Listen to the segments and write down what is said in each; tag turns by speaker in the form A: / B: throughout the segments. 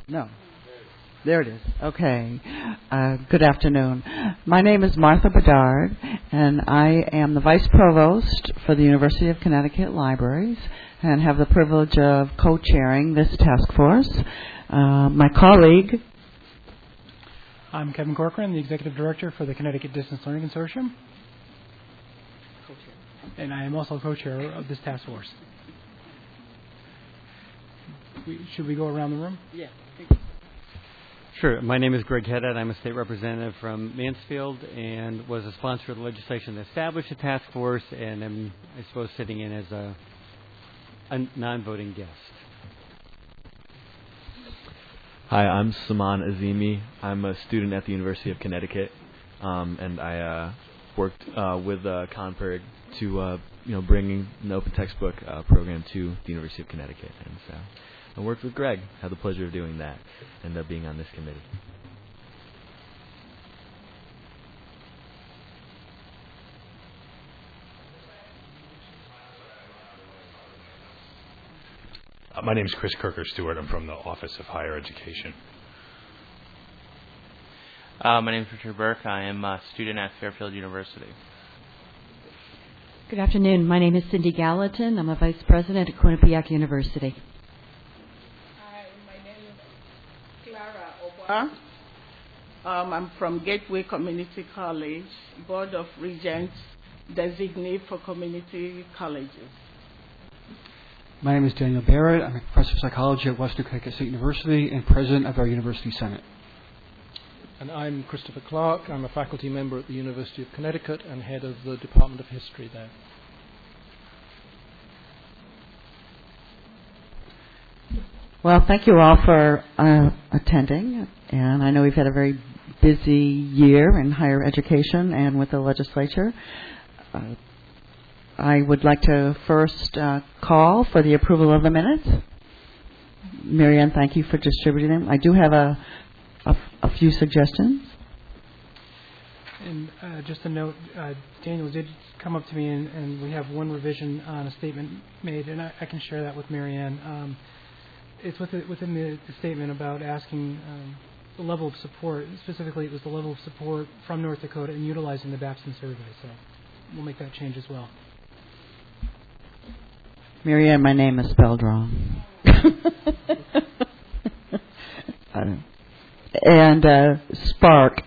A: No. There it is. Okay. Good afternoon. My name is Martha Bedard, and I am the Vice Provost for the University of Connecticut Libraries and have the privilege of co-chairing this task force. My colleague...
B: I'm Kevin Corcoran, the Executive Director for the Connecticut Distance Learning Consortium. And I am also co-chair of this task force. Should we go around the room?
A: Yeah.
C: Sure. My name is Greg Haddad. I'm a state representative from Mansfield and was a sponsor of the legislation that established the task force, and I'm, I suppose, sitting in as a non-voting guest.
D: Hi, I'm Saman Azimi. I'm a student at the University of Connecticut, and I worked with Conperg to bringing an open textbook program to the University of Connecticut, and so I worked with Greg. Had the pleasure of doing that and being on this committee.
E: My name is Chris Kirker-Stewart. I'm from the Office of Higher Education.
F: My name is Richard Burke. I am a student at Fairfield University.
G: Good afternoon. My name is Cindy Gallatin. I'm a Vice President at Quinnipiac University.
H: Hi, my name is Clara Obwa. I'm from Gateway Community College, Board of Regents, designate for community colleges.
I: My name is Daniel Barrett. I'm a professor of psychology at Western Connecticut State University and president of our University Senate.
J: And I'm Christopher Clark. I'm a faculty member at the University of Connecticut and head of the Department of History there.
A: Well, thank you all for attending. And I know we've had a very busy year in higher education and with the legislature. I would like to first call for the approval of the minutes. Marianne, thank you for distributing them. I do have a few suggestions.
B: And just a note, Daniel did come up to me, and we have one revision on a statement made, and I can share that with Marianne. It's within the statement about asking the level of support. Specifically, it was the level of support from North Dakota in utilizing the Babson survey. So we'll make that change as well.
A: Marianne, my name is spelled wrong. And Spark,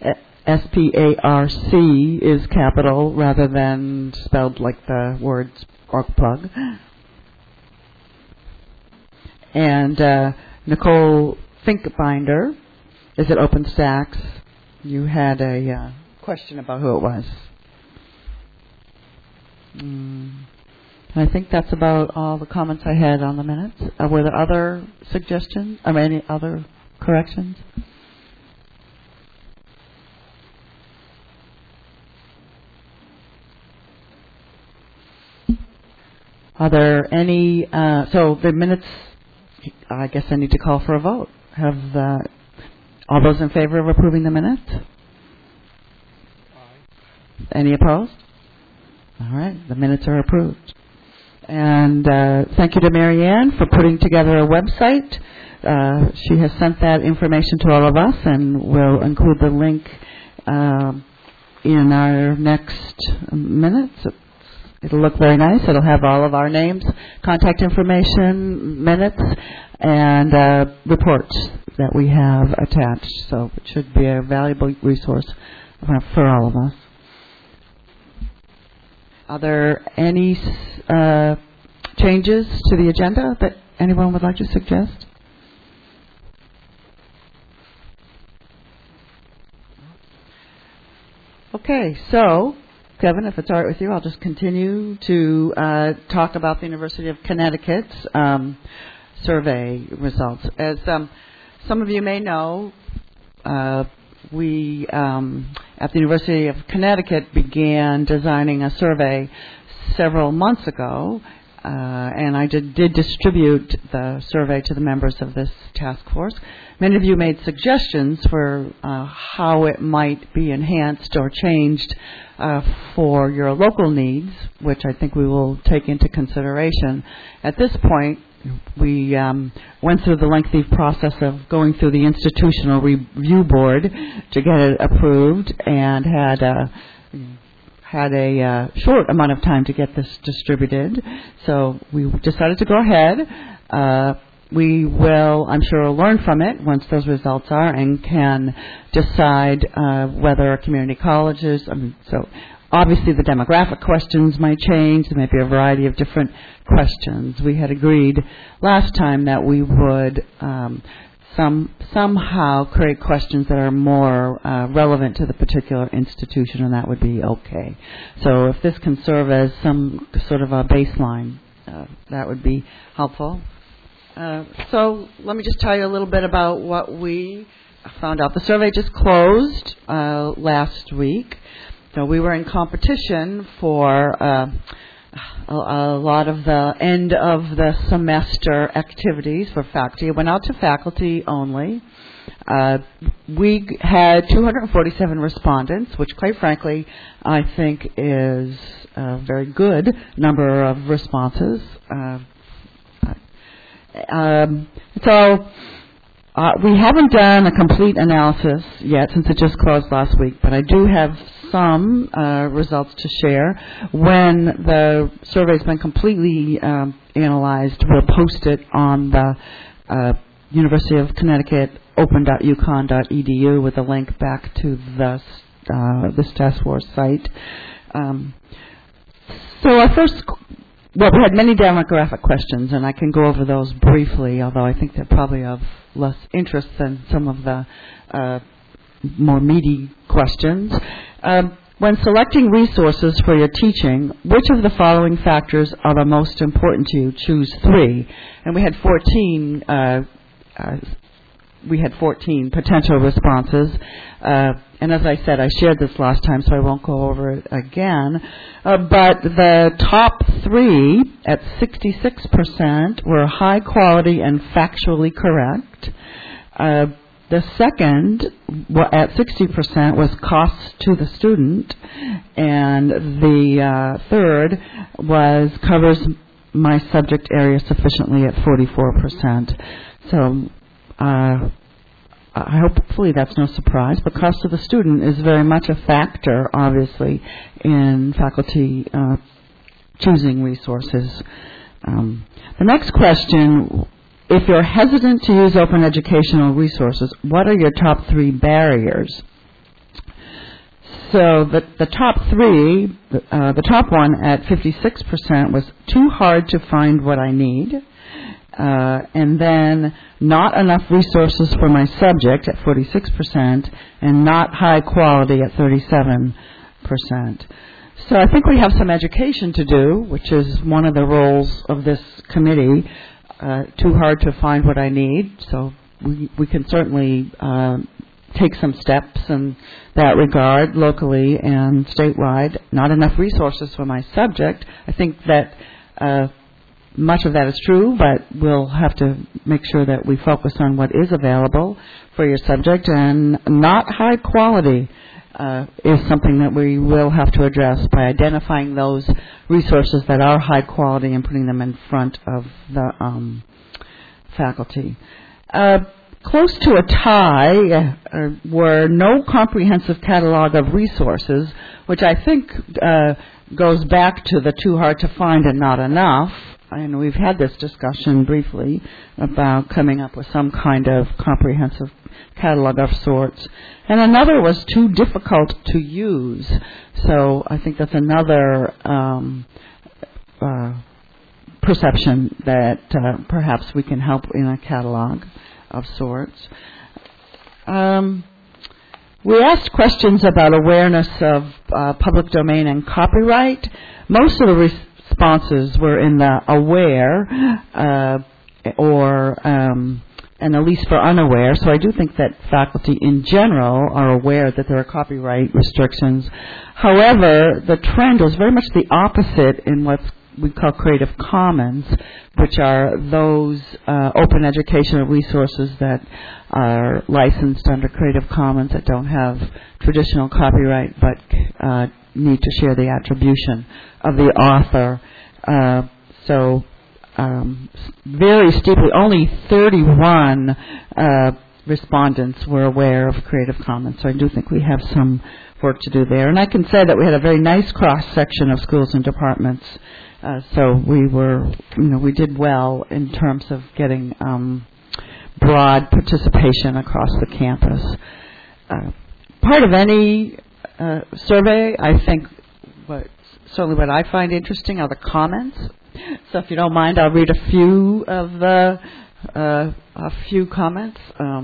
A: S-P-A-R-C, is capital rather than spelled like the word spark plug. And Nicole Finkbinder is at OpenStax. You had a question about who it was. I think that's about all the comments I had on the minutes. Were there other suggestions? Any other corrections? Are there any? So the minutes, I guess I need to call for a vote. Have all those in favor of approving the minutes? Any opposed? All right, the minutes are approved. And thank you to Marianne for putting together a website. She has sent that information to all of us, and we'll include the link in our next minutes. It'll look very nice. It'll have all of our names, contact information, minutes, and reports that we have attached. So it should be a valuable resource for all of us. Are there any changes to the agenda that anyone would like to suggest? Okay, so, Kevin, if it's all right with you, I'll just continue to talk about the University of Connecticut's survey results. As some of you may know, we at the University of Connecticut began designing a survey several months ago, and I did distribute the survey to the members of this task force. Many of you made suggestions for how it might be enhanced or changed for your local needs, which I think we will take into consideration. At this point, we went through the lengthy process of going through the institutional review board to get it approved, and had a short amount of time to get this distributed. So we decided to go ahead. We will, I'm sure, learn from it once those results are, and can decide whether community colleges, so obviously the demographic questions might change. There might be a variety of different questions. We had agreed last time that we would somehow create questions that are more relevant to the particular institution, and that would be okay. So if this can serve as some sort of a baseline, that would be helpful. So let me just tell you a little bit about what we found out. The survey just closed last week. So we were in competition for a lot of the end of the semester activities for faculty. It went out to faculty only. We had 247 respondents, which quite frankly I think is a very good number of responses. We haven't done a complete analysis yet since it just closed last week, but I do have some results to share. When the survey's been completely analyzed, we'll post it on the University of Connecticut open.uconn.edu with a link back to this task force site. So our first... Well, we had many demographic questions, and I can go over those briefly, although I think they're probably of less interest than some of the more meaty questions. When selecting resources for your teaching, which of the following factors are the most important to you? Choose 3. And we had 14 potential responses. And as I said, I shared this last time, so I won't go over it again. But the top 3 at 66% were high quality and factually correct. The second at 60% was costs to the student. And the third was covers my subject area sufficiently at 44%. So hopefully that's no surprise, but cost to the student is very much a factor, obviously, in faculty choosing resources. The next question, if you're hesitant to use open educational resources, what are your top 3 barriers? So the top 3, the top one at 56% was too hard to find what I need. And then not enough resources for my subject at 46%, and not high quality at 37%. So I think we have some education to do, which is one of the roles of this committee. Too hard to find what I need, so we can certainly take some steps in that regard locally and statewide. Not enough resources for my subject. I think that much of that is true, but we'll have to make sure that we focus on what is available for your subject. And not high quality is something that we will have to address by identifying those resources that are high quality and putting them in front of the faculty. Close to a tie were no comprehensive catalog of resources, which I think goes back to the too hard to find and not enough. And we've had this discussion briefly about coming up with some kind of comprehensive catalog of sorts. And another was too difficult to use. So I think that's another perception that perhaps we can help in a catalog of sorts. We asked questions about awareness of public domain and copyright. Most of the responses were in the aware and at least for unaware. So I do think that faculty in general are aware that there are copyright restrictions. However, the trend was very much the opposite in what we call Creative Commons, which are those open educational resources that are licensed under Creative Commons that don't have traditional copyright but need to share the attribution of the author. So very steeply. Only 31 respondents were aware of Creative Commons, so I do think we have some work to do there. And I can say that we had a very nice cross-section of schools and departments, so we did well in terms of getting broad participation across the campus. Part of any survey, I think, certainly what I find interesting are the comments. So if you don't mind, I'll read a few comments.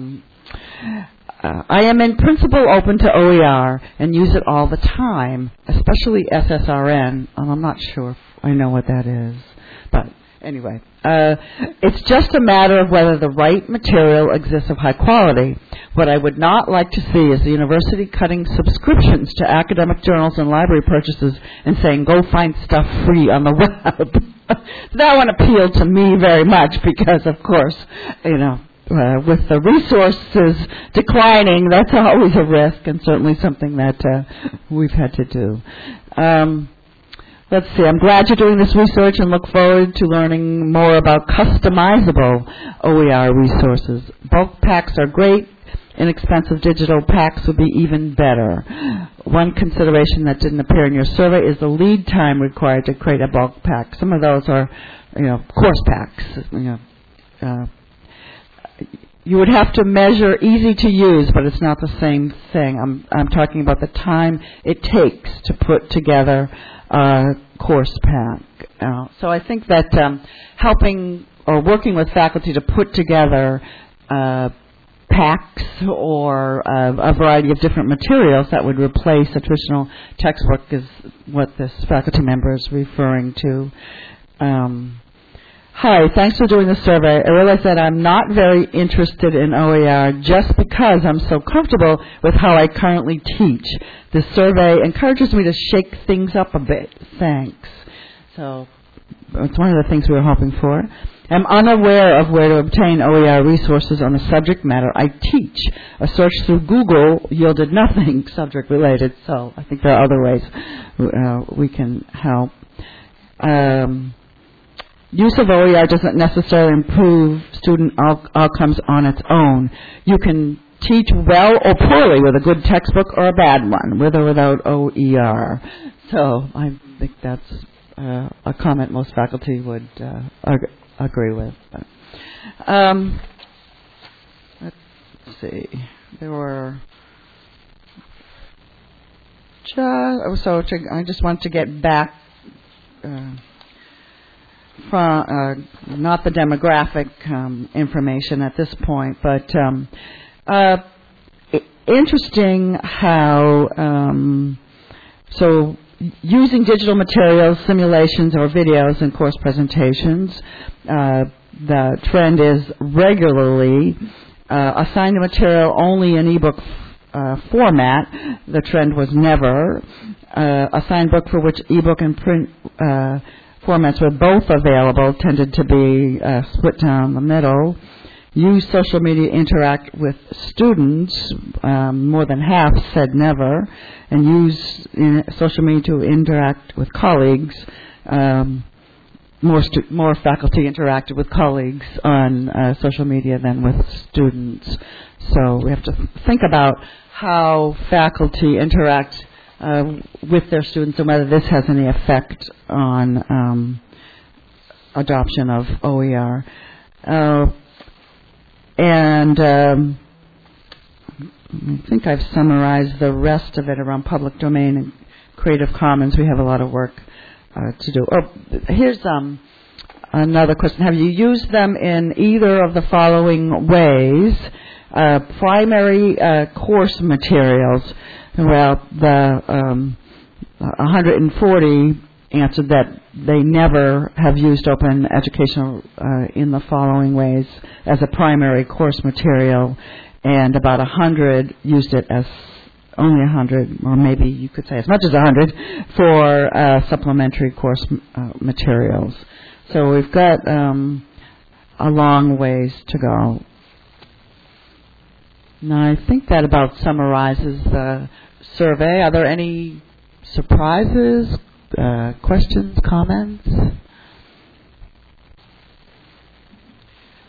A: I am in principle open to OER and use it all the time, especially SSRN. I'm not sure if I know what that is, but anyway. It's just a matter of whether the right material exists of high quality. What I would not like to see is the university cutting subscriptions to academic journals and library purchases and saying, go find stuff free on the web. That one appealed to me very much because, of course, with the resources declining, that's always a risk and certainly something that we've had to do. Let's see, I'm glad you're doing this research and look forward to learning more about customizable OER resources. Bulk packs are great. Inexpensive digital packs would be even better. One consideration that didn't appear in your survey is the lead time required to create a bulk pack. Some of those are, course packs. You would have to measure easy to use, but it's not the same thing. I'm talking about the time it takes to put together a course pack. So I think that helping or working with faculty to put together packs or a variety of different materials that would replace a traditional textbook is what this faculty member is referring to. Hi, thanks for doing the survey. I realize that I'm not very interested in OER just because I'm so comfortable with how I currently teach. The survey encourages me to shake things up a bit. Thanks. So it's one of the things we were hoping for. I'm unaware of where to obtain OER resources on the subject matter I teach. A search through Google yielded nothing subject related, so I think there are other ways we can help. Use of OER doesn't necessarily improve student outcomes on its own. You can teach well or poorly with a good textbook or a bad one, with or without OER. So I think that's a comment most faculty would agree with. Let's see. There were I just want to get back from not the demographic information at this point, but interesting how so using digital materials, simulations, or videos in course presentations, the trend is regularly assign the material only in ebook format. The trend was never assign book for which ebook and print formats were both available, tended to be split down the middle. Use social media, interact with students, more than half said never, and use social media to interact with colleagues. More faculty interacted with colleagues on social media than with students. So we have to think about how faculty interact with their students and whether this has any effect on adoption of OER. And I think I've summarized the rest of it around public domain and Creative Commons. We have a lot of work to do. Here's another question. Have you used them in either of the following ways? Primary course materials. Well, the 140 answered that they never have used open educational in the following ways as a primary course material, and about 100 used it as only 100, or maybe you could say as much as 100 for supplementary course materials. So we've got a long ways to go. Now, I think that about summarizes the survey. Are there any surprises, questions, comments?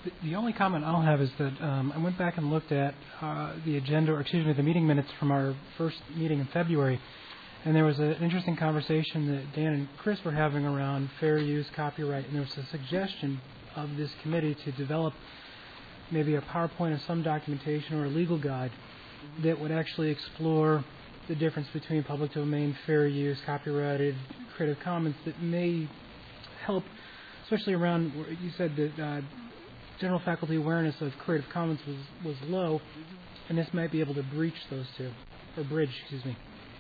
B: The only comment I'll have is that I went back and looked at the agenda, or excuse me, the meeting minutes from our first meeting in February, and there was an interesting conversation that Dan and Chris were having around fair use, copyright, and there was a suggestion of this committee to develop maybe a PowerPoint of some documentation or a legal guide that would actually explore the difference between public domain, fair use, copyrighted, Creative Commons that may help, especially around, you said that general faculty awareness of Creative Commons was low, and this might be able to breach those two, or bridge, excuse me.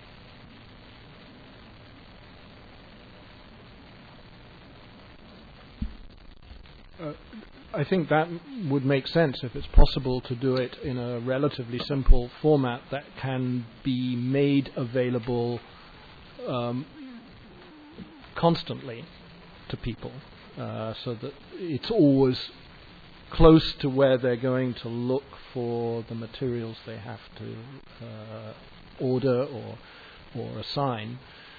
J: I think that would make sense if it's possible to do it in a relatively simple format that can be made available constantly to people, so that it's always close to where they're going to look for the materials they have to order or assign.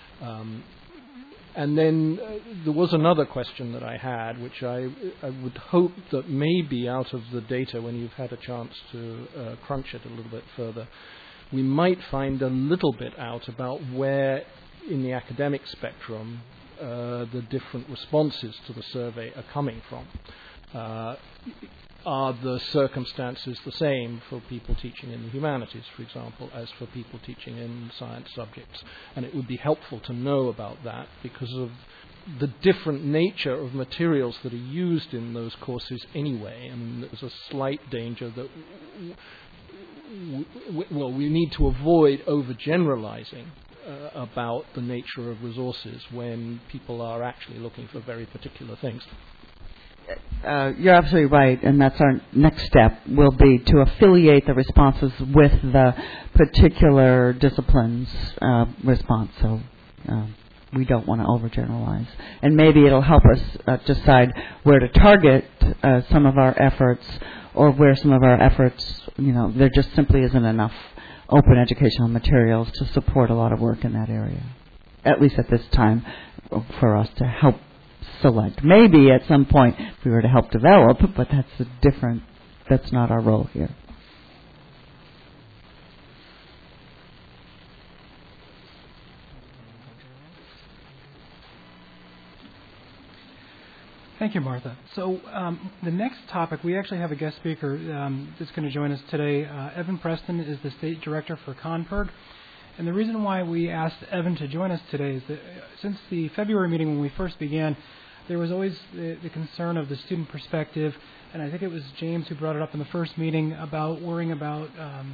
J: And then there was another question that I had, which I would hope that maybe out of the data, when you've had a chance to crunch it a little bit further, we might find a little bit out about where in the academic spectrum the different responses to the survey are coming from. Are the circumstances the same for people teaching in the humanities, for example, as for people teaching in science subjects? And it would be helpful to know about that because of the different nature of materials that are used in those courses anyway. And there's a slight danger that, we need to avoid overgeneralizing about the nature of resources when people are actually looking for very particular things.
A: You're absolutely right, and that's our next step, will be to affiliate the responses with the particular discipline's response. So we don't want to overgeneralize. And maybe it'll help us decide where to target some of our efforts, or where some of our efforts, there just simply isn't enough open educational materials to support a lot of work in that area, at least at this time, for us to help select. Maybe at some point we were to help develop, but that's not our role here.
B: Thank you, Martha. So the next topic, we actually have a guest speaker that's going to join us today. Evan Preston is the State Director for CONPERG. And the reason why we asked Evan to join us today is that since the February meeting when we first began, there was always the concern of the student perspective, and I think it was James who brought it up in the first meeting about worrying about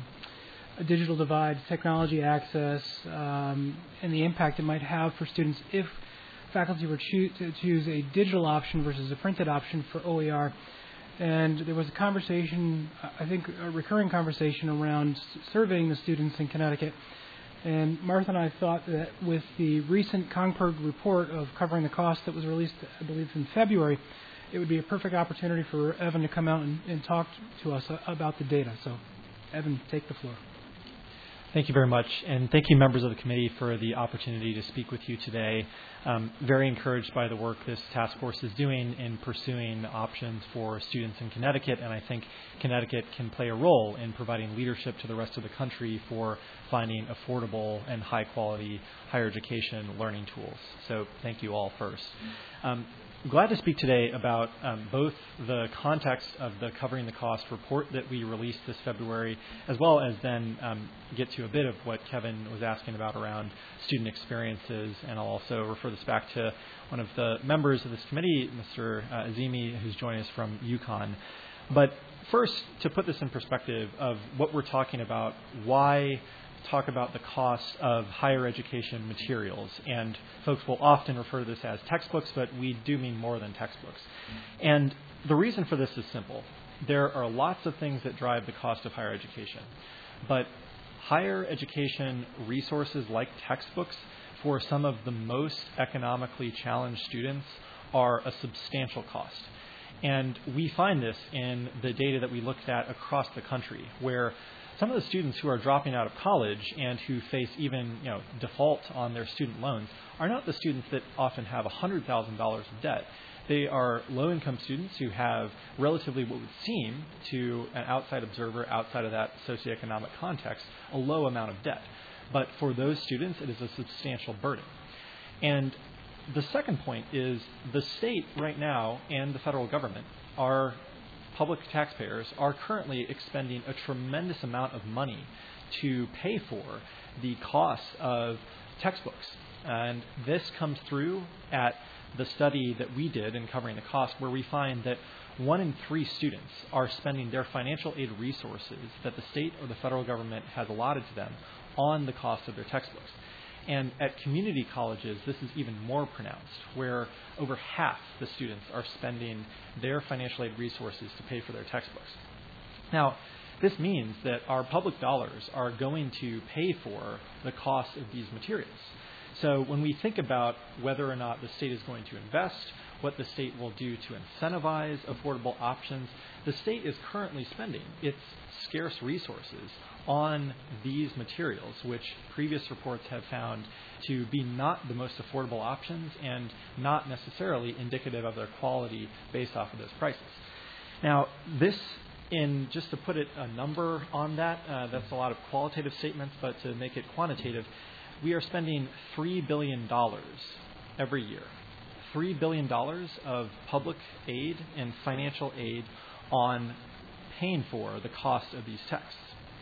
B: a digital divide, technology access, and the impact it might have for students if faculty were to choose a digital option versus a printed option for OER. And there was a conversation, I think a recurring conversation around surveying the students in Connecticut. And Martha and I thought that with the recent CONPERG report of covering the cost that was released, I believe, in February, it would be a perfect opportunity for Evan to come out and talk to us about the data. So, Evan, take the floor.
K: Thank you very much, and thank you, members of the committee, for the opportunity to speak with you today. Very encouraged by the work this task force is doing in pursuing options for students in Connecticut, and I think Connecticut can play a role in providing leadership to the rest of the country for finding affordable and high-quality higher education learning tools. So thank you all first. Glad to speak today about both the context of the Covering the Cost report that we released this February, as well as then get to a bit of what Kevin was asking about around student experiences. And I'll also refer this back to one of the members of this committee, Mr. Azimi, who's joining us from UConn. But first, to put this in perspective of what we're talking about, why talk about the cost of higher education materials. And folks will often refer to this as textbooks, but we do mean more than textbooks. And the reason for this is simple. There are lots of things that drive the cost of higher education. But higher education resources like textbooks for some of the most economically challenged students are a substantial cost. And we find this in the data that we looked at across the country, where some of the students who are dropping out of college and who face even default on their student loans are not the students that often have $100,000 of debt. They are low-income students who have relatively what would seem to an outside observer, outside of that socioeconomic context, a low amount of debt. But for those students, it is a substantial burden. And the second point is the state right now and the federal government, our public taxpayers, are currently expending a tremendous amount of money to pay for the cost of textbooks. And this comes through at the study that we did in covering the cost, where we find that 1 in 3 students are spending their financial aid resources that the state or the federal government has allotted to them on the cost of their textbooks. And at community colleges, this is even more pronounced, where over half the students are spending their financial aid resources to pay for their textbooks. Now, this means that our public dollars are going to pay for the cost of these materials. So when we think about whether or not the state is going to invest, what the state will do to incentivize affordable options, the state is currently spending its scarce resources on these materials, which previous reports have found to be not the most affordable options and not necessarily indicative of their quality based off of those prices. Now, just to put a number on that, that's a lot of qualitative statements, but to make it quantitative, we are spending $3 billion every year. $3 billion of public aid and financial aid on paying for the cost of these texts.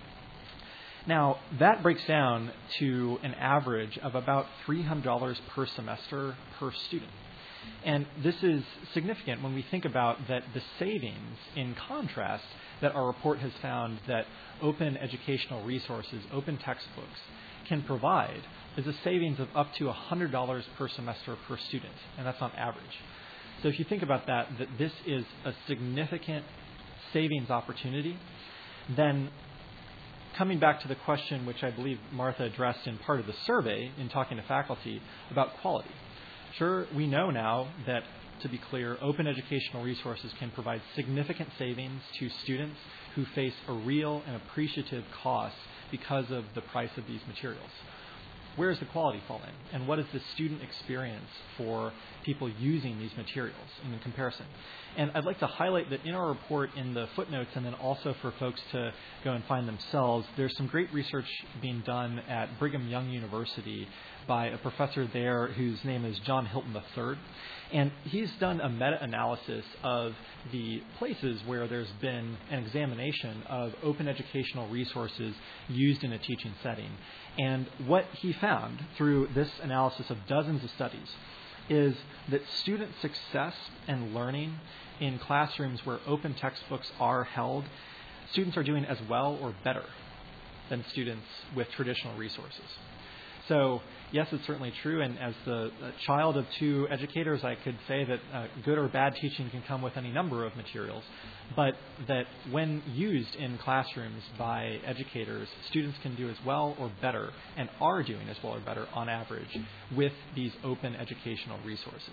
K: Now, that breaks down to an average of about $300 per semester per student. And this is significant when we think about that the savings, in contrast, that our report has found that open educational resources, open textbooks, can provide is a savings of up to $100 per semester per student, and that's on average. So if you think about that this is a significant savings opportunity, then coming back to the question which I believe Martha addressed in part of the survey in talking to faculty about quality. Sure, we know now that, to be clear, open educational resources can provide significant savings to students who face a real and appreciative cost because of the price of these materials. Where does the quality fall in? And what is the student experience for people using these materials in comparison? And I'd like to highlight that in our report, in the footnotes, and then also for folks to go and find themselves, there's some great research being done at Brigham Young University by a professor there whose name is John Hilton III. And he's done a meta-analysis of the places where there's been an examination of open educational resources used in a teaching setting. And what he found through this analysis of dozens of studies is that student success and learning in classrooms where open textbooks are held, students are doing as well or better than students with traditional resources. So, yes, it's certainly true, and as the child of 2 educators, I could say that good or bad teaching can come with any number of materials, but that when used in classrooms by educators, students can do as well or better, and are doing as well or better on average, with these open educational resources.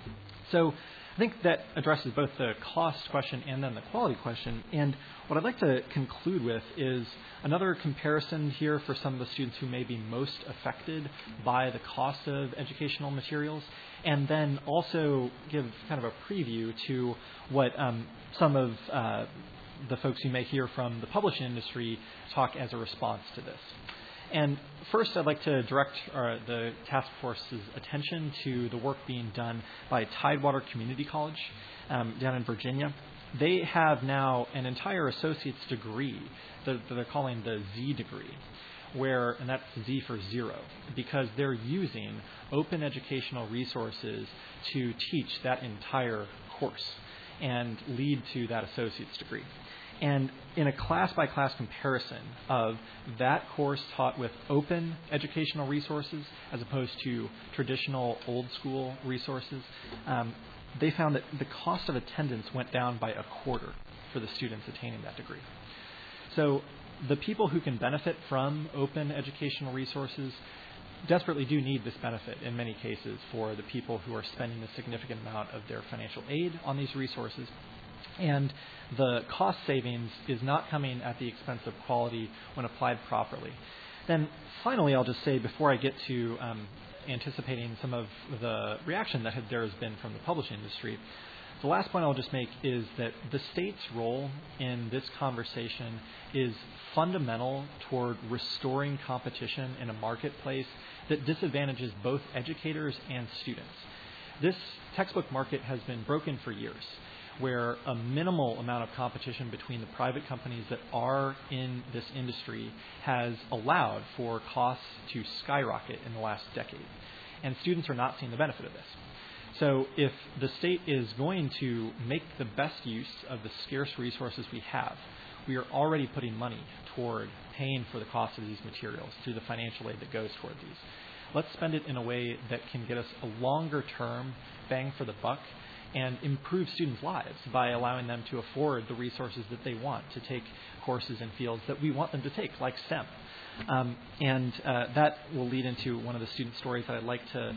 K: So I think that addresses both the cost question and then the quality question. And what I'd like to conclude with is another comparison here for some of the students who may be most affected by the cost of educational materials, and then also give kind of a preview to what some of the folks you may hear from the publishing industry talk as a response to this. And first, I'd like to direct the task force's attention to the work being done by Tidewater Community College down in Virginia. They have now an entire associate's degree that they're calling the Z degree, and that's Z for zero, because they're using open educational resources to teach that entire course and lead to that associate's degree. And in a class-by-class comparison of that course taught with open educational resources as opposed to traditional old-school resources, they found that the cost of attendance went down by a quarter for the students attaining that degree. So the people who can benefit from open educational resources desperately do need this benefit in many cases for the people who are spending a significant amount of their financial aid on these resources. And the cost savings is not coming at the expense of quality when applied properly. Then finally, I'll just say before I get to anticipating some of the reaction that there has been from the publishing industry, the last point I'll just make is that the state's role in this conversation is fundamental toward restoring competition in a marketplace that disadvantages both educators and students. This textbook market has been broken for years, where a minimal amount of competition between the private companies that are in this industry has allowed for costs to skyrocket in the last decade. And students are not seeing the benefit of this. So if the state is going to make the best use of the scarce resources we have, we are already putting money toward paying for the cost of these materials through the financial aid that goes toward these. Let's spend it in a way that can get us a longer-term bang for the buck and improve students' lives by allowing them to afford the resources that they want to take courses in fields that we want them to take, like STEM. That will lead into one of the student stories that I'd like to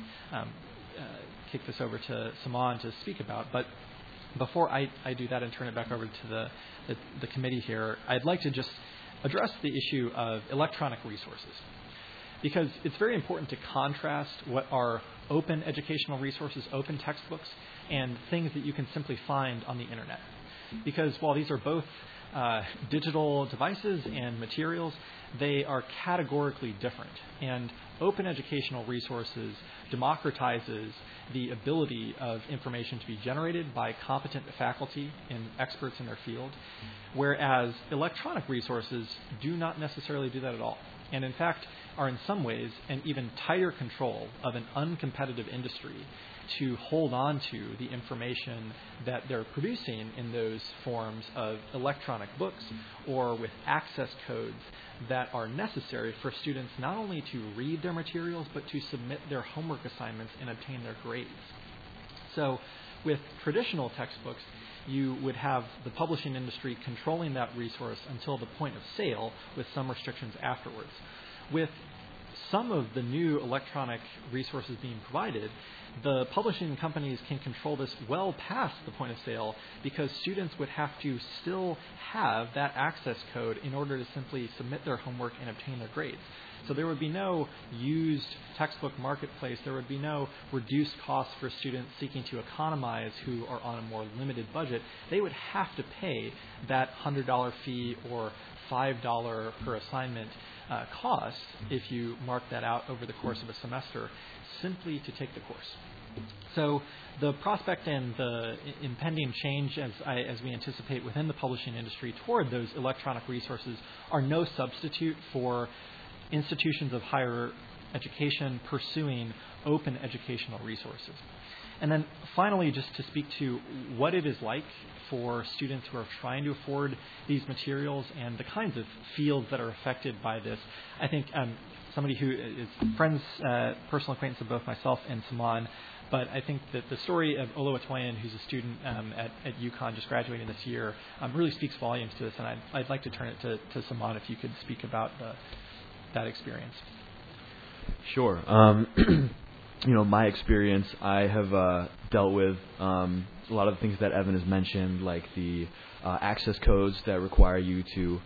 K: kick this over to Saman to speak about. But before I do that and turn it back over to the committee here, I'd like to just address the issue of electronic resources, because it's very important to contrast what are open educational resources, open textbooks, and things that you can simply find on the internet. Because while these are both digital devices and materials, they are categorically different. And open educational resources democratizes the ability of information to be generated by competent faculty and experts in their field, whereas electronic resources do not necessarily do that at all. And in fact, are in some ways an even tighter control of an uncompetitive industry to hold on to the information that they're producing in those forms of electronic books or with access codes that are necessary for students not only to read their materials but to submit their homework assignments and obtain their grades. So with traditional textbooks, you would have the publishing industry controlling that resource until the point of sale with some restrictions afterwards. With some of the new electronic resources being provided, the publishing companies can control this well past the point of sale, because students would have to still have that access code in order to simply submit their homework and obtain their grades. So there would be no used textbook marketplace. There would be no reduced costs for students seeking to economize who are on a more limited budget. They would have to pay that $100 fee or $5 per assignment cost, if you mark that out over the course of a semester, simply to take the course. So the prospect and the impending change as we anticipate within the publishing industry toward those electronic resources are no substitute for institutions of higher education pursuing open educational resources. And then finally, just to speak to what it is like for students who are trying to afford these materials and the kinds of fields that are affected by this, I think somebody who is personal acquaintance of both myself and Saman, but I think that the story of Oluwatoyin, who's a student at UConn just graduating this year, really speaks volumes to this, and I'd like to turn it to Saman if you could speak about that experience.
D: Sure. My experience, I have dealt with a lot of the things that Evan has mentioned, like the access codes that require you to,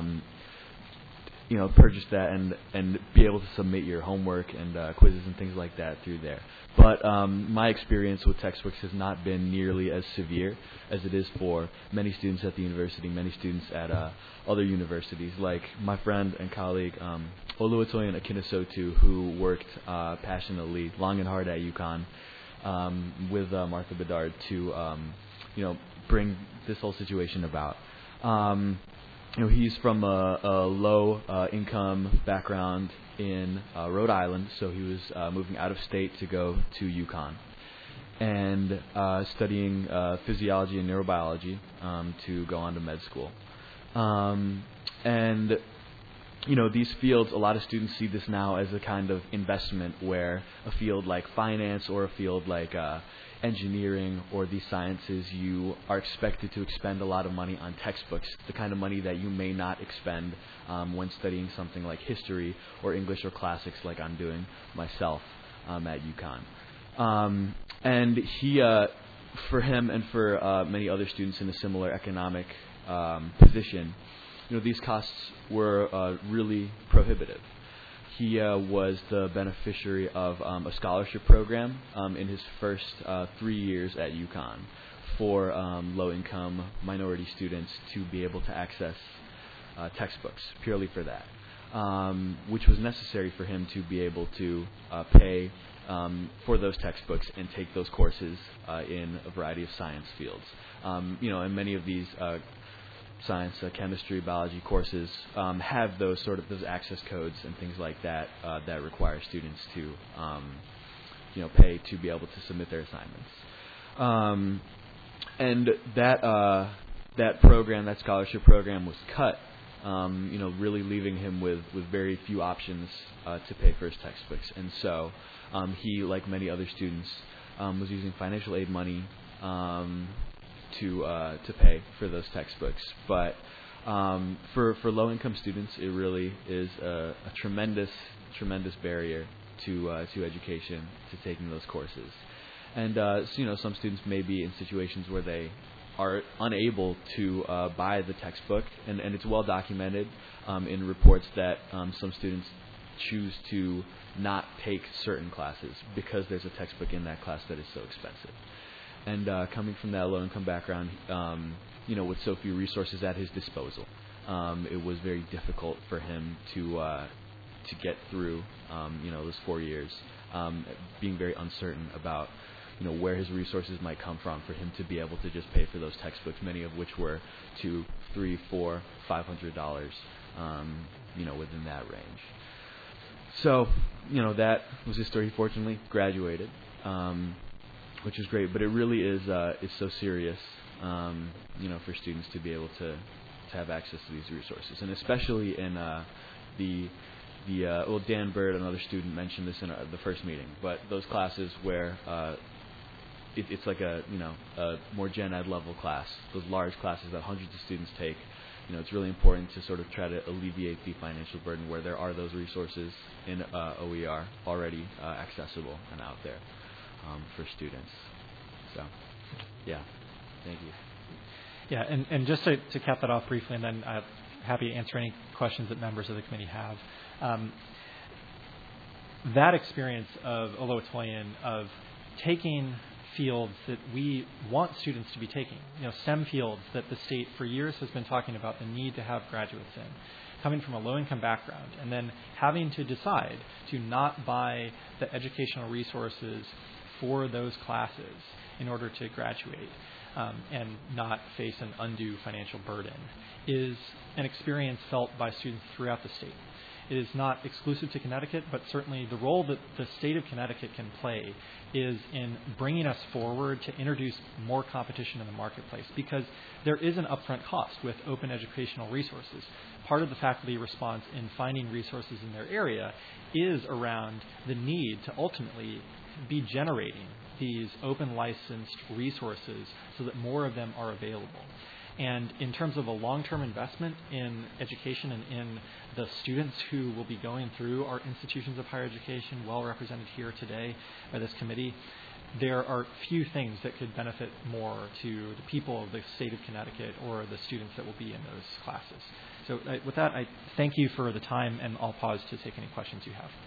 D: purchase that and be able to submit your homework and quizzes and things like that through there. But my experience with textbooks has not been nearly as severe as it is for many students at the university, many students at other universities, like my friend and colleague Oluwatoyin Akinosotu, who worked passionately, long and hard at UConn with Martha Bedard to bring this whole situation about. He's from a low income background in Rhode Island, so he was moving out of state to go to UConn and studying physiology and neurobiology to go on to med school. And these fields, a lot of students see this now as a kind of investment, where a field like finance or a field like engineering or these sciences, you are expected to expend a lot of money on textbooks, the kind of money that you may not expend when studying something like history or English or classics, like I'm doing myself at UConn. And he for him and for many other students in a similar economic position, these costs were really prohibitive. He was the beneficiary of a scholarship program in his first 3 years at UConn for low-income minority students to be able to access textbooks purely for that, which was necessary for him to be able to pay for those textbooks and take those courses in a variety of science fields. And many of these science, chemistry, biology courses have those access codes and things like that that require students to pay to be able to submit their assignments. And that program, that scholarship program, was cut. Really leaving him with very few options to pay for his textbooks, and so he, like many other students, was using financial aid money to pay for those textbooks. But for low-income students, it really is a tremendous barrier to education, to taking those courses. And some students may be in situations where they are unable to buy the textbook, and it's well documented in reports that some students choose to not take certain classes because there's a textbook in that class that is so expensive. And coming from that low-income background, with so few resources at his disposal, it was very difficult for him to get through, those 4 years, being very uncertain about, where his resources might come from for him to be able to just pay for those textbooks, many of which were $200, $300, $400, $500, within that range. So, that was his story. He fortunately graduated, which is great, but it really is so serious, for students to be able to have access to these resources, and especially in Dan Bird, another student, mentioned this in the first meeting, but those classes where it's like a more gen ed level class, those large classes that hundreds of students take. It's really important to sort of try to alleviate the financial burden where there are those resources in OER already accessible and out there for students. So, yeah, thank you.
K: Yeah, and just to cap that off briefly, and then I'm happy to answer any questions that members of the committee have. That experience of Olo Etoyen, of taking fields that we want students to be taking, STEM fields that the state for years has been talking about the need to have graduates in, coming from a low-income background, and then having to decide to not buy the educational resources for those classes in order to graduate and not face an undue financial burden is an experience felt by students throughout the state. It is not exclusive to Connecticut, but certainly the role that the state of Connecticut can play is in bringing us forward to introduce more competition in the marketplace, because there is an upfront cost with open educational resources. Part of the faculty response in finding resources in their area is around the need to ultimately be generating these open licensed resources so that more of them are available. And in terms of a long-term investment in education and in the students who will be going through our institutions of higher education, well represented here today by this committee, there are few things that could benefit more to the people of the state of Connecticut or the students that will be in those classes. So with that, I thank you for the time, and I'll pause to take any questions you have.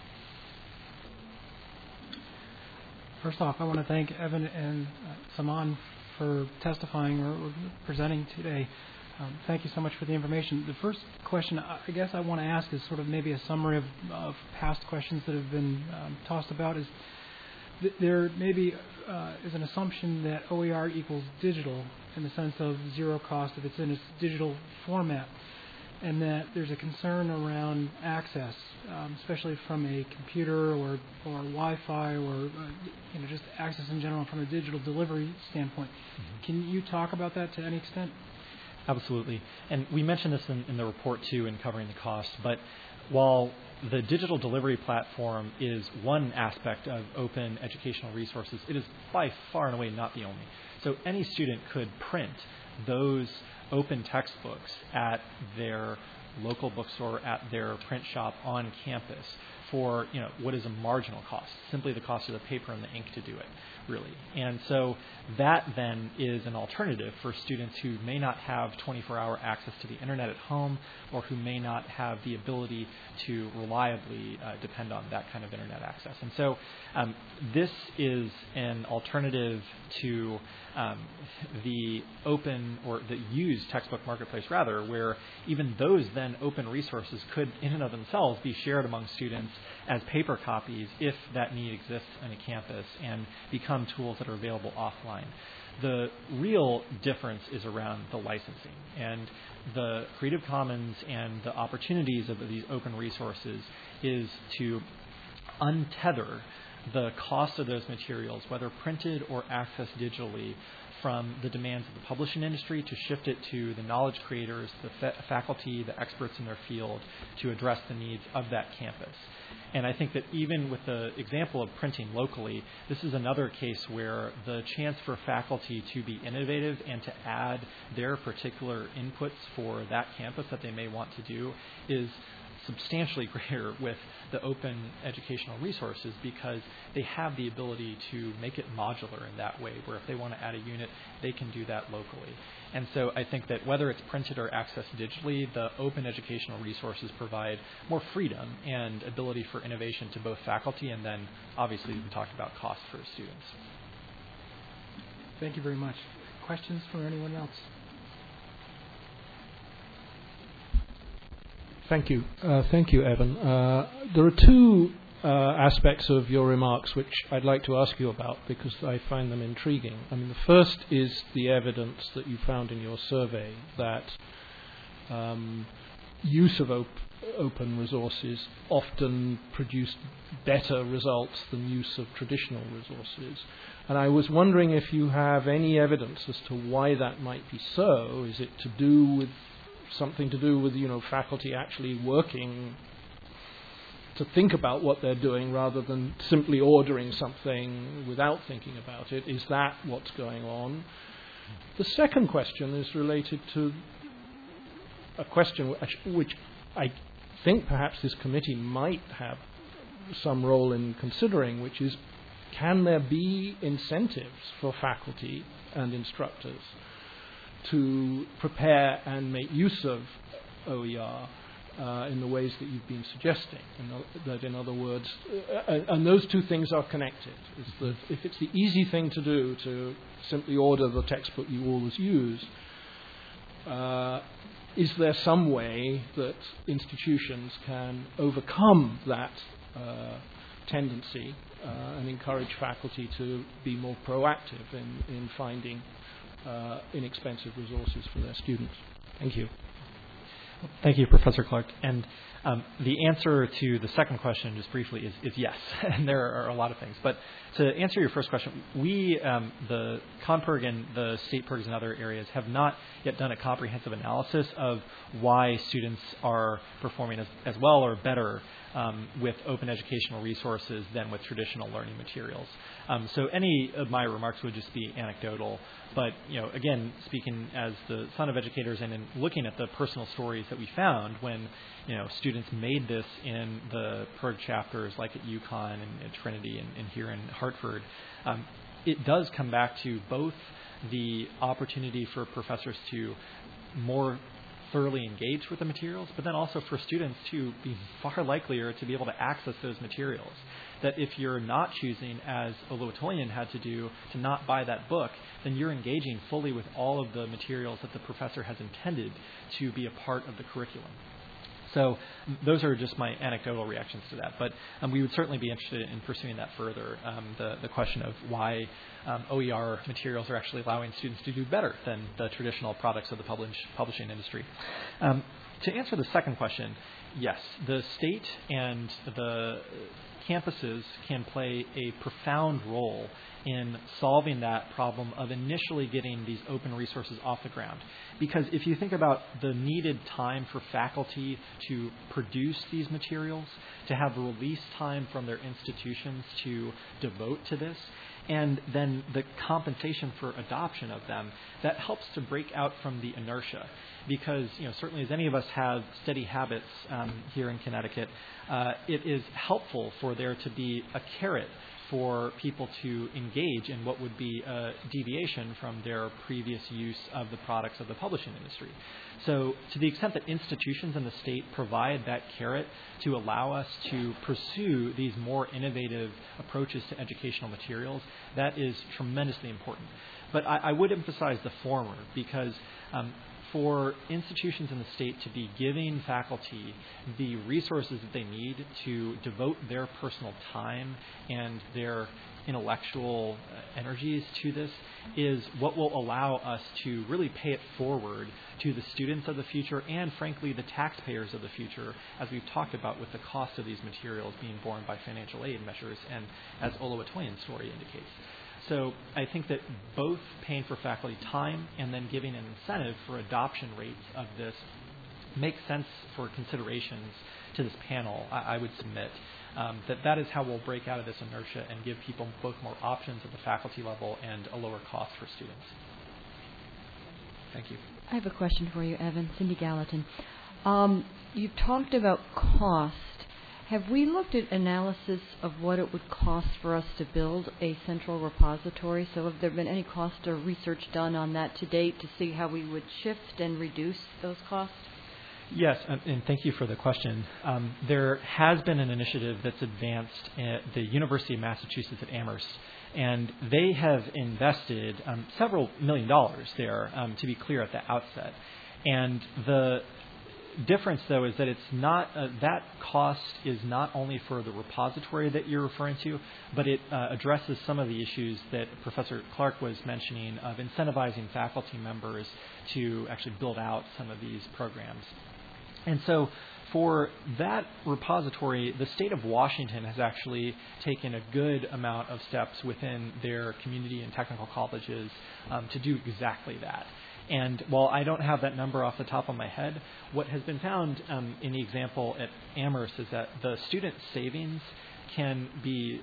B: First off, I want to thank Evan and Saman for testifying or presenting today. Thank you so much for the information. The first question I guess I want to ask is sort of maybe a summary of past questions that have been tossed about. Is there maybe is an assumption that OER equals digital in the sense of zero cost if it's in its digital format, and that there's a concern around access, especially from a computer or Wi-Fi or just access in general from a digital delivery standpoint. Mm-hmm. Can you talk about that to any extent?
K: Absolutely. And we mentioned this in the report, too, in covering the costs. But while the digital delivery platform is one aspect of open educational resources, it is by far and away not the only. So any student could print those open textbooks at their local bookstore, at their print shop on campus, for what is a marginal cost, simply the cost of the paper and the ink to do it, really. And so that then is an alternative for students who may not have 24-hour access to the internet at home, or who may not have the ability to reliably depend on that kind of internet access. And so this is an alternative to the open, or the used textbook marketplace rather, where even those then open resources could in and of themselves be shared among students as paper copies if that need exists on a campus, and become tools that are available offline. The real difference is around the licensing, and the Creative Commons and the opportunities of these open resources is to untether the cost of those materials, whether printed or accessed digitally, from the demands of the publishing industry, to shift it to the knowledge creators, the faculty, the experts in their field, to address the needs of that campus. And I think that even with the example of printing locally, this is another case where the chance for faculty to be innovative and to add their particular inputs for that campus that they may want to do is substantially greater with the open educational resources, because they have the ability to make it modular in that way, where if they want to add a unit, they can do that locally. And so I think that whether it's printed or accessed digitally, the open educational resources provide more freedom and ability for innovation to both faculty, and then obviously we talked about cost for students.
B: Thank you very much. Questions from anyone else?
J: Thank you. Thank you, Evan. There are two aspects of your remarks which I'd like to ask you about, because I find them intriguing. I mean, the first is the evidence that you found in your survey that use of open resources often produce better results than use of traditional resources. And I was wondering if you have any evidence as to why that might be so. Is it something to do with faculty actually working to think about what they're doing rather than simply ordering something without thinking about it? Is that what's going on? The second question is related to a question which I think perhaps this committee might have some role in considering, which is, can there be incentives for faculty and instructors to prepare and make use of OER in the ways that you've been suggesting? That, in other words, and those two things are connected. Is that if it's the easy thing to do to simply order the textbook you always use, is there some way that institutions can overcome that tendency and encourage faculty to be more proactive in finding inexpensive resources for their students? Thank you.
K: Thank you, Professor Clark. And the answer to the second question, just briefly, is yes. And there are a lot of things. But to answer your first question, we, the ConPIRG and the state PIRGs and other areas, have not yet done a comprehensive analysis of why students are performing as well or better with open educational resources than with traditional learning materials. So any of my remarks would just be anecdotal. But, again, speaking as the son of educators and in looking at the personal stories that we found when, students made this in the PIRG chapters like at UConn and at Trinity and here in Hartford, it does come back to both the opportunity for professors to more thoroughly engage with the materials, but then also for students to be far likelier to be able to access those materials. That if you're not choosing, as Oluwatoyin had to do, to not buy that book, then you're engaging fully with all of the materials that the professor has intended to be a part of the curriculum. So those are just my anecdotal reactions to that. But we would certainly be interested in pursuing that further, the question of why OER materials are actually allowing students to do better than the traditional products of the publishing industry. To answer the second question, yes, the state and the campuses can play a profound role in solving that problem of initially getting these open resources off the ground. Because if you think about the needed time for faculty to produce these materials, to have release time from their institutions to devote to this, and then the compensation for adoption of them, that helps to break out from the inertia. Because, certainly as any of us have steady habits here in Connecticut, it is helpful for there to be a carrot for people to engage in what would be a deviation from their previous use of the products of the publishing industry. So to the extent that institutions in the state provide that carrot to allow us to pursue these more innovative approaches to educational materials, that is tremendously important. But I would emphasize the former because for institutions in the state to be giving faculty the resources that they need to devote their personal time and their intellectual energies to this is what will allow us to really pay it forward to the students of the future and, frankly, the taxpayers of the future, as we've talked about with the cost of these materials being borne by financial aid measures and as Oluwatoyin's story indicates. So I think that both paying for faculty time and then giving an incentive for adoption rates of this makes sense for considerations to this panel, I would submit. That is how we'll break out of this inertia and give people both more options at the faculty level and a lower cost for students. Thank you.
G: I have a question for you, Evan. Cindy Gallatin. You talked about cost. Have we looked at analysis of what it would cost for us to build a central repository? So have there been any cost or research done on that to date to see how we would shift and reduce those costs?
K: Yes, and thank you for the question. There has been an initiative that's advanced at the University of Massachusetts at Amherst, and they have invested several $1 million there, to be clear at the outset. And the difference, though, is that it's not that cost is not only for the repository that you're referring to, but it addresses some of the issues that Professor Clark was mentioning of incentivizing faculty members to actually build out some of these programs. And so for that repository, the state of Washington has actually taken a good amount of steps within their community and technical colleges to do exactly that. And while I don't have that number off the top of my head, what has been found in the example at Amherst is that the student savings can be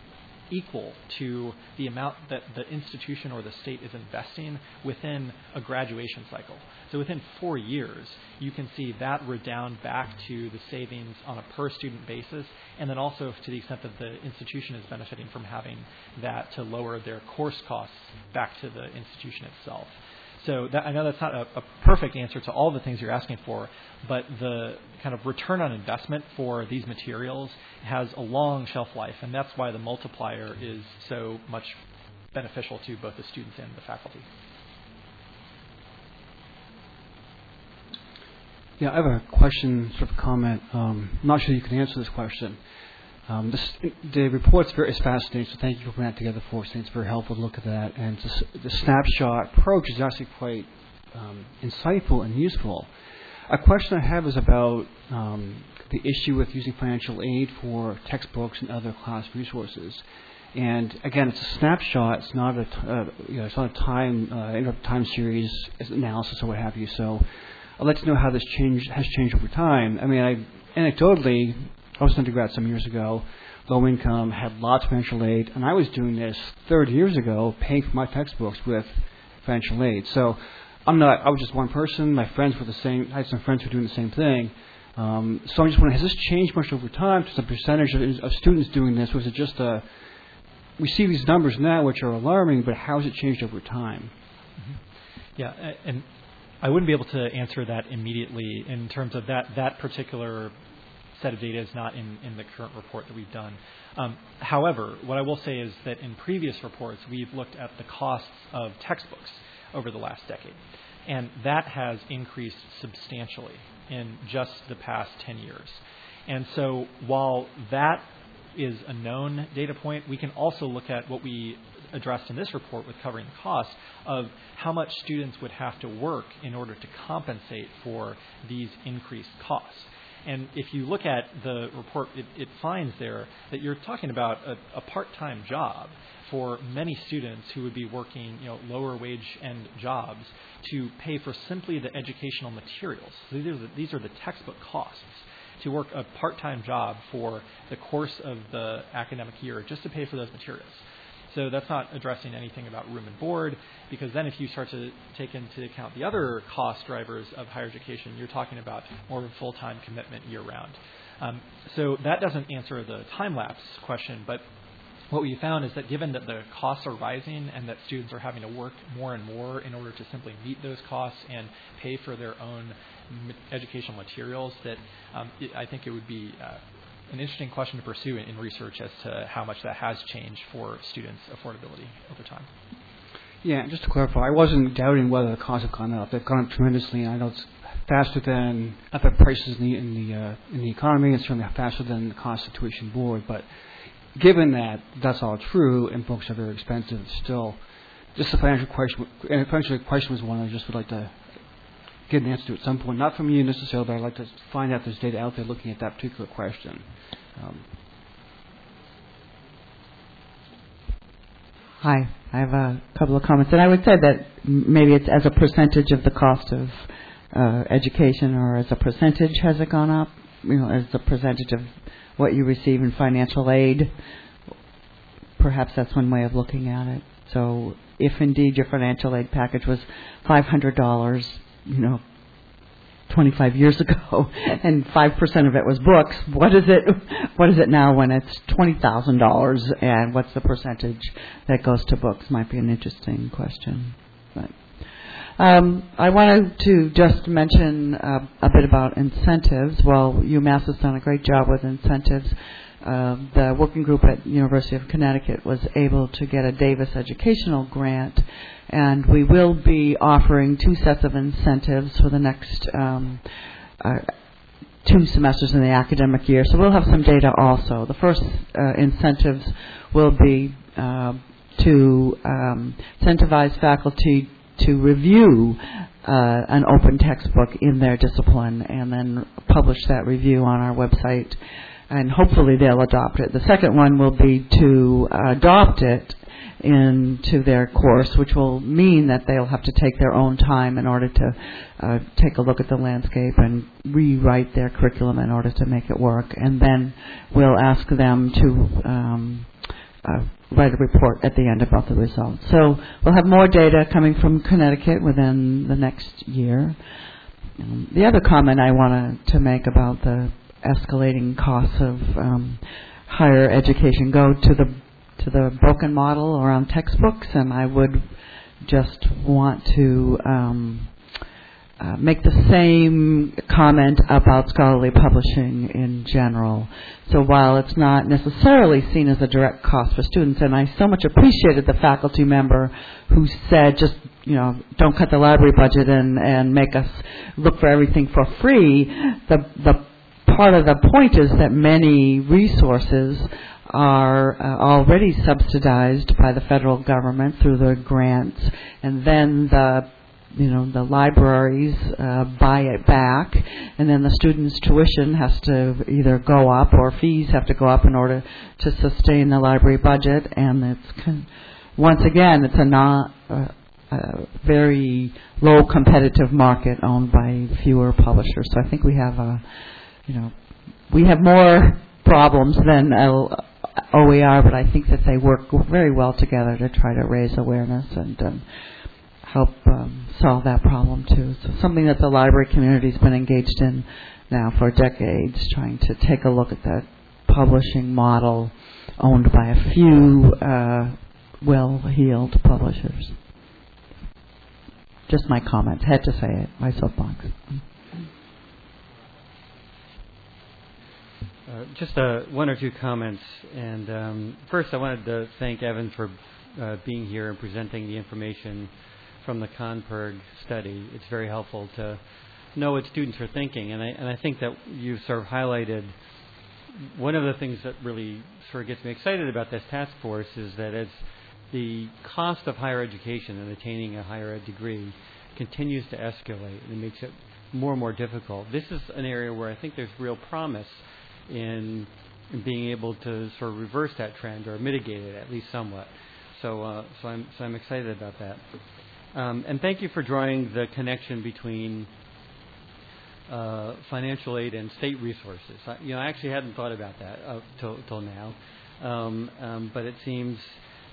K: equal to the amount that the institution or the state is investing within a graduation cycle. So within 4 years, you can see that redound back to the savings on a per-student basis, and then also to the extent that the institution is benefiting from having that to lower their course costs back to the institution itself. So I know that's not a perfect answer to all the things you're asking for, but the kind of return on investment for these materials has a long shelf life, and that's why the multiplier is so much beneficial to both the students and the faculty.
I: Yeah, I have a question, sort of comment. I'm not sure you can answer this question. The report is fascinating, so thank you for putting that together for us. It's very helpful to look at that. And the snapshot approach is actually quite insightful and useful. A question I have is about the issue with using financial aid for textbooks and other class resources. And again, it's a snapshot. It's not it's not a time series analysis or what have you. So I'd like to know how this has changed over time. I mean, anecdotally, I was an undergrad some years ago, low income, had lots of financial aid, and I was doing this 30 years ago, paying for my textbooks with financial aid. So I was just one person. My friends were the same. I had some friends who were doing the same thing. So I'm just wondering, has this changed much over time? Just a percentage of students doing this? Was it just we see these numbers now, which are alarming, but how has it changed over time?
K: Mm-hmm. Yeah, and I wouldn't be able to answer that immediately in terms of that particular set of data is not in the current report that we've done. However, what I will say is that in previous reports, we've looked at the costs of textbooks over the last decade, and that has increased substantially in just the past 10 years. And so while that is a known data point, we can also look at what we addressed in this report with covering the cost of how much students would have to work in order to compensate for these increased costs. And if you look at the report, it finds there that you're talking about a part-time job for many students who would be working, lower wage end jobs to pay for simply the educational materials. So these are the textbook costs to work a part-time job for the course of the academic year just to pay for those materials. So that's not addressing anything about room and board, because then if you start to take into account the other cost drivers of higher education, you're talking about more of a full-time commitment year-round. So that doesn't answer the time-lapse question, but what we found is that given that the costs are rising and that students are having to work more and more in order to simply meet those costs and pay for their own educational materials, that I think it would be an interesting question to pursue in research as to how much that has changed for students' affordability over time.
I: Yeah, just to clarify, I wasn't doubting whether the costs have gone up. They've gone up tremendously, and I know it's faster than other prices in the economy, and certainly faster than the cost of tuition board. But given that that's all true, and books are very expensive, still, just a financial question, and eventually a question was one I just would like to get an answer to at some point. Not from you necessarily, but I'd like to find out if there's data out there looking at that particular question.
A: Hi, I have a couple of comments, and I would say that maybe it's as a percentage of the cost of education, or as a percentage has it gone up? As a percentage of what you receive in financial aid. Perhaps that's one way of looking at it. So if indeed your financial aid package was $500, 25 years ago, and 5% of it was books, what is it now when it's $20,000, and what's the percentage that goes to books? Might be an interesting question. But I wanted to just mention a bit about incentives. Well, UMass has done a great job with incentives. The working group at University of Connecticut was able to get a Davis Educational Grant, and we will be offering 2 sets of incentives for the next 2 semesters in the academic year. So we'll have some data also. The first incentives will be to incentivize faculty to review an open textbook in their discipline and then publish that review on our website, and hopefully they'll adopt it. The second one will be to adopt it into their course, which will mean that they'll have to take their own time in order to take a look at the landscape and rewrite their curriculum in order to make it work. And then we'll ask them to write a report at the end about the results. So we'll have more data coming from Connecticut within the next year. The other comment I wanted to make about the escalating costs of higher education go to the broken model around textbooks, and I would just want to make the same comment about scholarly publishing in general. So while it's not necessarily seen as a direct cost for students, and I so much appreciated the faculty member who said just, don't cut the library budget and make us look for everything for free, the part of the point is that many resources are already subsidized by the federal government through the grants, and then the libraries buy it back, and then the students' tuition has to either go up or fees have to go up in order to sustain the library budget, and it's once again it's a very low competitive market owned by fewer publishers. So I think we have we have more problems than OER, but I think that they work very well together to try to raise awareness and help solve that problem too. So something that the library community's been engaged in now for decades, trying to take a look at that publishing model owned by a few well-heeled publishers. Just my comments. Had to say it. My soapbox.
C: Just 1 or 2 comments. And first, I wanted to thank Evan for being here and presenting the information from the Conperg study. It's very helpful to know what students are thinking. And I think that you've sort of highlighted one of the things that really sort of gets me excited about this task force is that as the cost of higher education and attaining a higher ed degree continues to escalate and it makes it more and more difficult, this is an area where I think there's real promise in being able to sort of reverse that trend or mitigate it at least somewhat. So I'm excited about that. And thank you for drawing the connection between financial aid and state resources. I actually hadn't thought about that till now, but it seems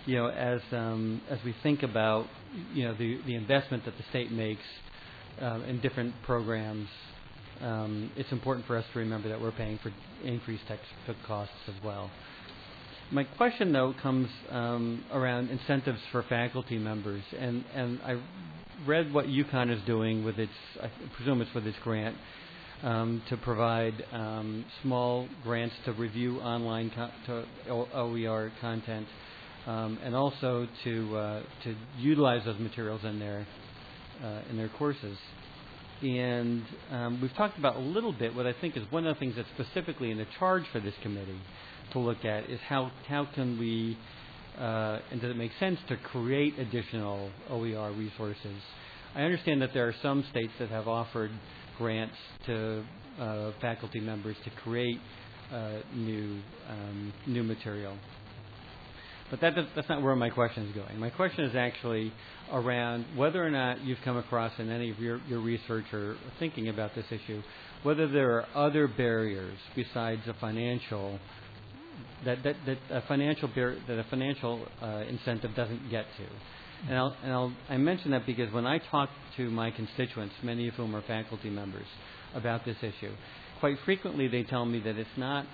C: as we think about the investment that the state makes in different programs, it's important for us to remember that we're paying for increased textbook costs as well. My question, though, comes around incentives for faculty members, and I read what UConn is doing with its, I presume it's with its grant, to provide small grants to review online OER content, and also to utilize those materials in their courses. And we've talked about a little bit what I think is one of the things that's specifically in the charge for this committee to look at is how can we and does it make sense to create additional OER resources? I understand that there are some states that have offered grants to faculty members to create new material. But that's not where my question is going. My question is actually around whether or not you've come across in any of your research or thinking about this issue, whether there are other barriers besides a financial that a financial incentive doesn't get to. And I mention that because when I talk to my constituents, many of whom are faculty members, about this issue, quite frequently they tell me that it's not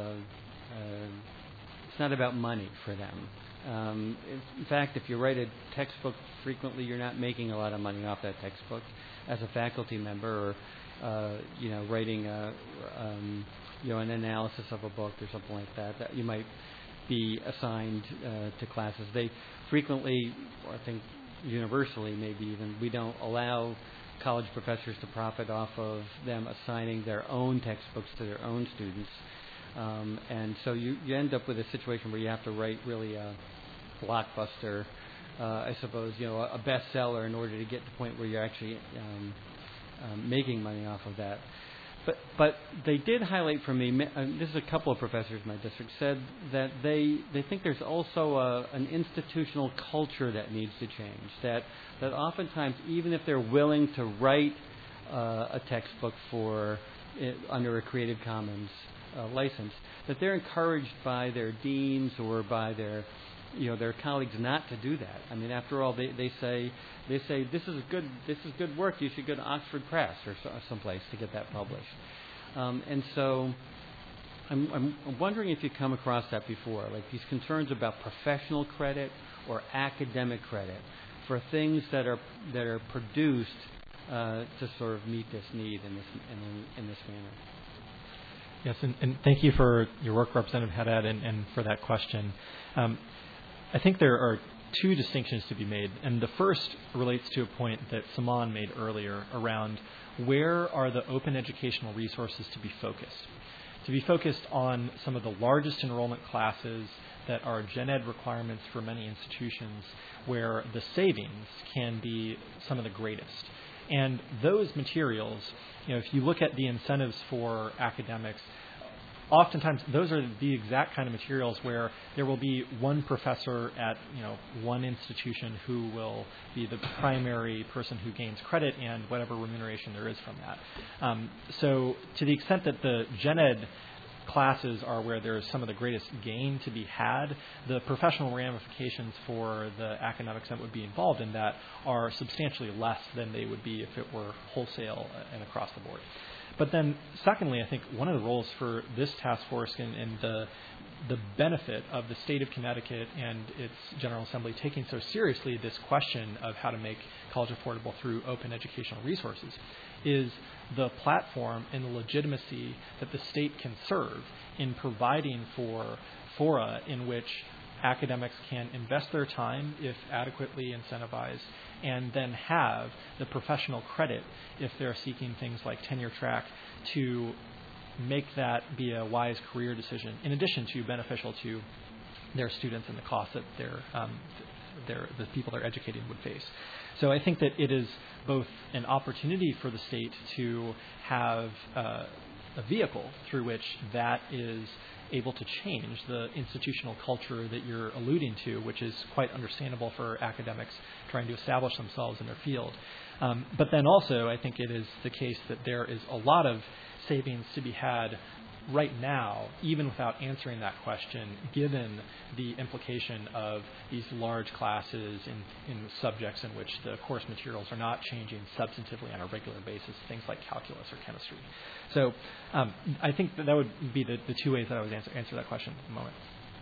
C: about money for them. In fact, if you write a textbook frequently, you're not making a lot of money off that textbook as a faculty member, or writing an analysis of a book or something like that you might be assigned to classes. They frequently, or I think universally, maybe even, we don't allow college professors to profit off of them assigning their own textbooks to their own students. And so you end up with a situation where you have to write really a blockbuster, I suppose, a bestseller in order to get to the point where you're actually making money off of that. But they did highlight for me, this is a couple of professors in my district, said that they think there's also an institutional culture that needs to change, that oftentimes, even if they're willing to write a textbook under a Creative Commons license, that they're encouraged by their deans or by their colleagues not to do that. I mean, after all, they say this is good work. You should go to Oxford Press or someplace to get that published. And so, I'm wondering if you've come across that before, like these concerns about professional credit or academic credit for things that are produced to sort of meet this need in this manner.
K: Yes, and thank you for your work, Representative Haddad, and for that question. I think there are two distinctions to be made, and the first relates to a point that Saman made earlier around where are the open educational resources to be focused. To be focused on some of the largest enrollment classes that are gen ed requirements for many institutions where the savings can be some of the greatest. And those materials, if you look at the incentives for academics, oftentimes those are the exact kind of materials where there will be one professor at one institution who will be the primary person who gains credit and whatever remuneration there is from that. So to the extent that the gen ed classes are where there's some of the greatest gain to be had, the professional ramifications for the academics that would be involved in that are substantially less than they would be if it were wholesale and across the board. But then, secondly, I think one of the roles for this task force and the benefit of the state of Connecticut and its General Assembly taking so seriously this question of how to make college affordable through open educational resources is the platform and the legitimacy that the state can serve in providing for fora in which academics can invest their time if adequately incentivized, and then have the professional credit if they're seeking things like tenure track to make that be a wise career decision, in addition to beneficial to their students and the costs that the people they're educating would face. So I think that it is both an opportunity for the state to have a vehicle through which that is able to change the institutional culture that you're alluding to, which is quite understandable for academics trying to establish themselves in their field. But then also, I think it is the case that there is a lot of savings to be had right now, even without answering that question, given the implication of these large classes in subjects in which the course materials are not changing substantively on a regular basis, things like calculus or chemistry. So I think that would be the two ways that I would answer that question at the moment.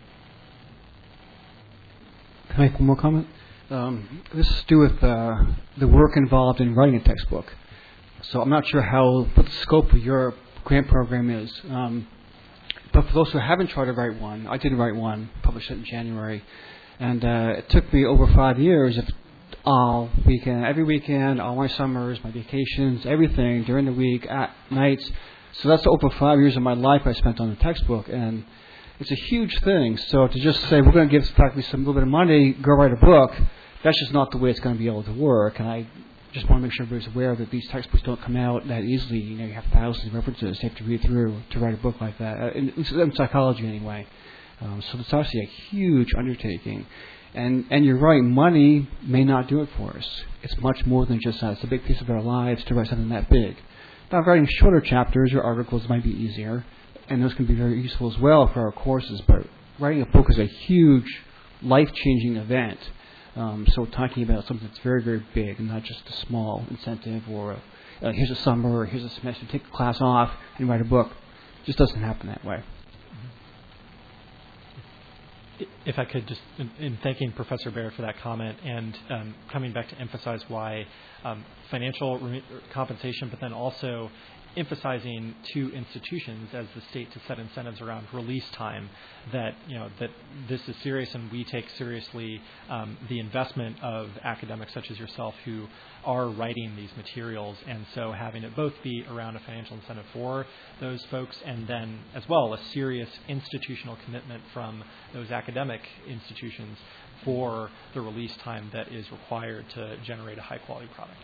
I: Can I make one more comment? This is to do with the work involved in writing a textbook. So I'm not sure what the scope of your grant program is. But for those who haven't tried to write one, I did write one, published it in January. And it took me over 5 years, every weekend, all my summers, my vacations, everything, during the week, at nights. So that's over 5 years of my life I spent on the textbook. And it's a huge thing. So to just say, we're going to give faculty a little bit of money, go write a book, that's just not the way it's going to be able to work. And I just want to make sure everybody's aware that these textbooks don't come out that easily. You have thousands of references you have to read through to write a book like that, in psychology anyway. So it's obviously a huge undertaking. And you're right, money may not do it for us. It's much more than just that. It's a big piece of our lives to write something that big. Now, writing shorter chapters or articles might be easier, and those can be very useful as well for our courses, but writing a book is a huge, life-changing event. So talking about something that's very, very big and not just a small incentive or here's a summer or here's a semester, take the class off and write a book, just doesn't happen that way.
K: If I could just, in thanking Professor Baer for that comment and coming back to emphasize why financial compensation, but then also emphasizing to institutions as the state to set incentives around release time, that that this is serious and we take seriously the investment of academics such as yourself who are writing these materials, and so having it both be around a financial incentive for those folks and then as well a serious institutional commitment from those academic institutions for the release time that is required to generate a high quality product.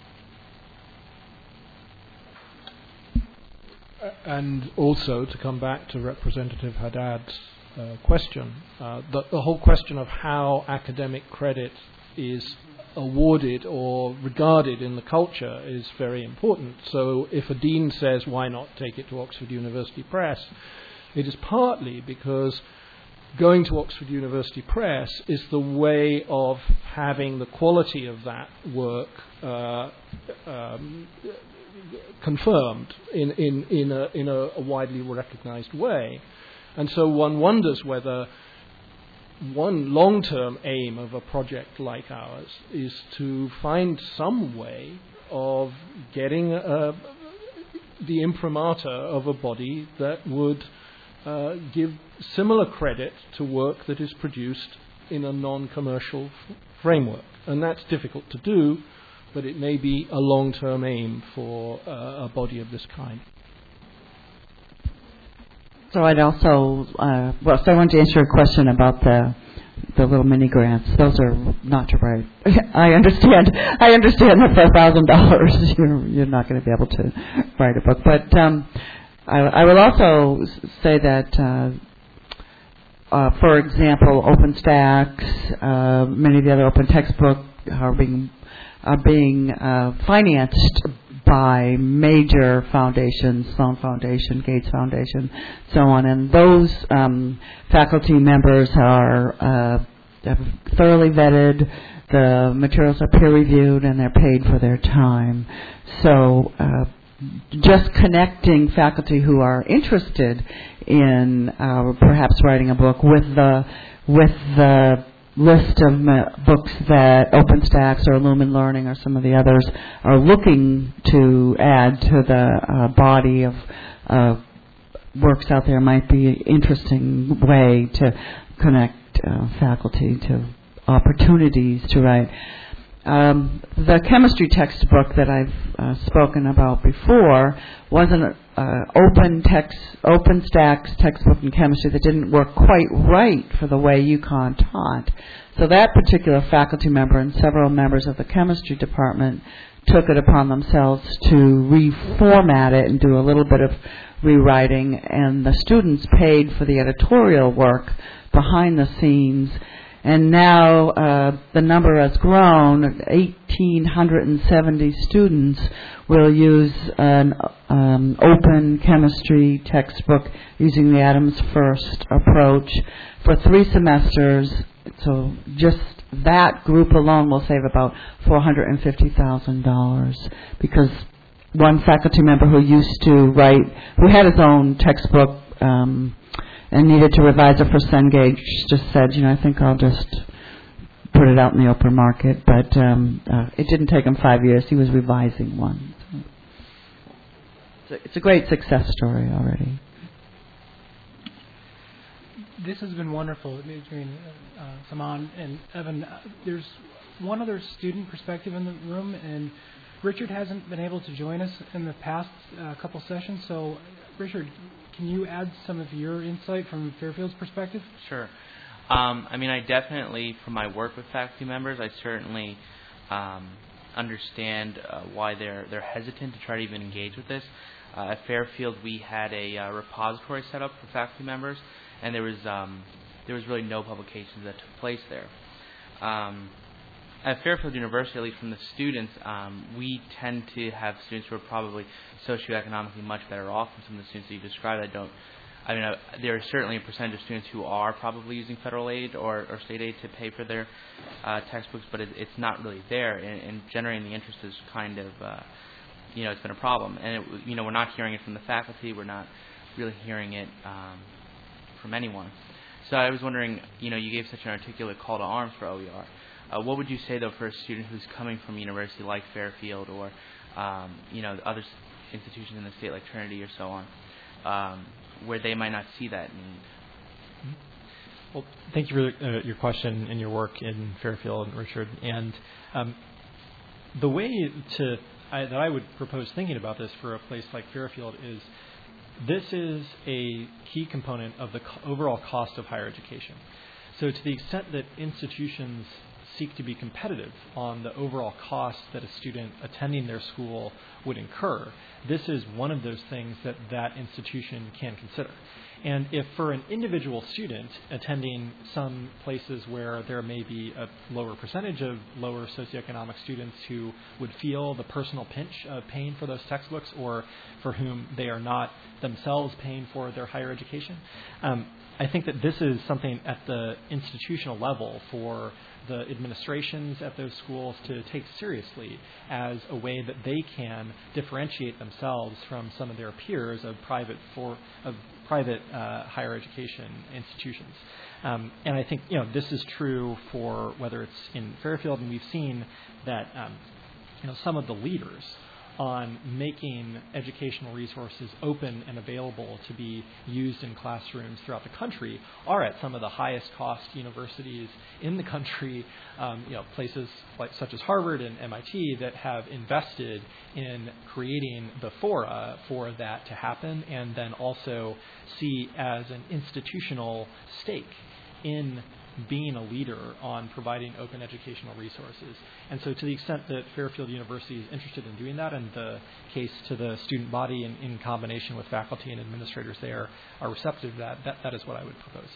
J: And also, to come back to Representative Haddad's question, the whole question of how academic credit is awarded or regarded in the culture is very important. So if a dean says, why not take it to Oxford University Press, it is partly because going to Oxford University Press is the way of having the quality of that work confirmed in a widely recognized way. And so one wonders whether one long-term aim of a project like ours is to find some way of getting the imprimatur of a body that would give similar credit to work that is produced in a non-commercial framework. And that's difficult to do, but it may be a long-term aim for a body of this kind.
A: So I'd also, so I wanted to answer your question about the little mini grants. Those are not to write. I understand that for $1,000 you're not going to be able to write a book. But I will also say that, for example, OpenStax, many of the other open textbooks are being financed by major foundations, Sloan Foundation, Gates Foundation, so on, and those faculty members are thoroughly vetted. The materials are peer-reviewed, and they're paid for their time. So just connecting faculty who are interested in perhaps writing a book with the list of books that OpenStax or Lumen Learning or some of the others are looking to add to the body of works out there might be an interesting way to connect faculty to opportunities to write. The chemistry textbook that I've spoken about before was an OpenStax textbook in chemistry that didn't work quite right for the way UConn taught. So that particular faculty member and several members of the chemistry department took it upon themselves to reformat it and do a little bit of rewriting, and the students paid for the editorial work behind the scenes. And now the number has grown. 1,870 students will use an open chemistry textbook using the Adams First approach for 3 semesters. So just that group alone will save about $450,000 because one faculty member who used to who had his own textbook and needed to revise it for Cengage just said, I think I'll just put it out in the open market. But it didn't take him 5 years. He was revising one. So it's a great success story already.
B: This has been wonderful between Saman and Evan. There's one other student perspective in the room, and Richard hasn't been able to join us in the past couple sessions. So, Richard, can you add some of your insight from Fairfield's perspective?
F: Sure. I definitely, from my work with faculty members, I certainly understand why they're hesitant to try to even engage with this. At Fairfield, we had a repository set up for faculty members, and there was really no publications that took place there. At Fairfield University, at least from the students, we tend to have students who are probably socioeconomically much better off than some of the students that you described. There are certainly a percentage of students who are probably using federal aid or state aid to pay for their textbooks, but it's not really there, and generating the interest is kind of, it's been a problem. And, we're not hearing it from the faculty. We're not really hearing it from anyone. So I was wondering, you gave such an articulate call to arms for OER. What would you say, though, for a student who's coming from a university like Fairfield or, other institutions in the state like Trinity or so on, where they might not see that need?
K: Well, thank you for your question and your work in Fairfield, Richard. And the way that I would propose thinking about this for a place like Fairfield is this is a key component of the overall cost of higher education. So to the extent that institutions seek to be competitive on the overall cost that a student attending their school would incur, this is one of those things that institution can consider. And if for an individual student attending some places where there may be a lower percentage of lower socioeconomic students who would feel the personal pinch of paying for those textbooks or for whom they are not themselves paying for their higher education, I think that this is something at the institutional level for the administrations at those schools to take seriously as a way that they can differentiate themselves from some of their peers of private higher education institutions. And I think this is true for whether it's in Fairfield, and we've seen that some of the leaders on making educational resources open and available to be used in classrooms throughout the country are at some of the highest cost universities in the country, places such as Harvard and MIT that have invested in creating the fora for that to happen, and then also see as an institutional stake in being a leader on providing open educational resources. And so to the extent that Fairfield University is interested in doing that, and the case to the student body in combination with faculty and administrators there are receptive to that is what I would propose.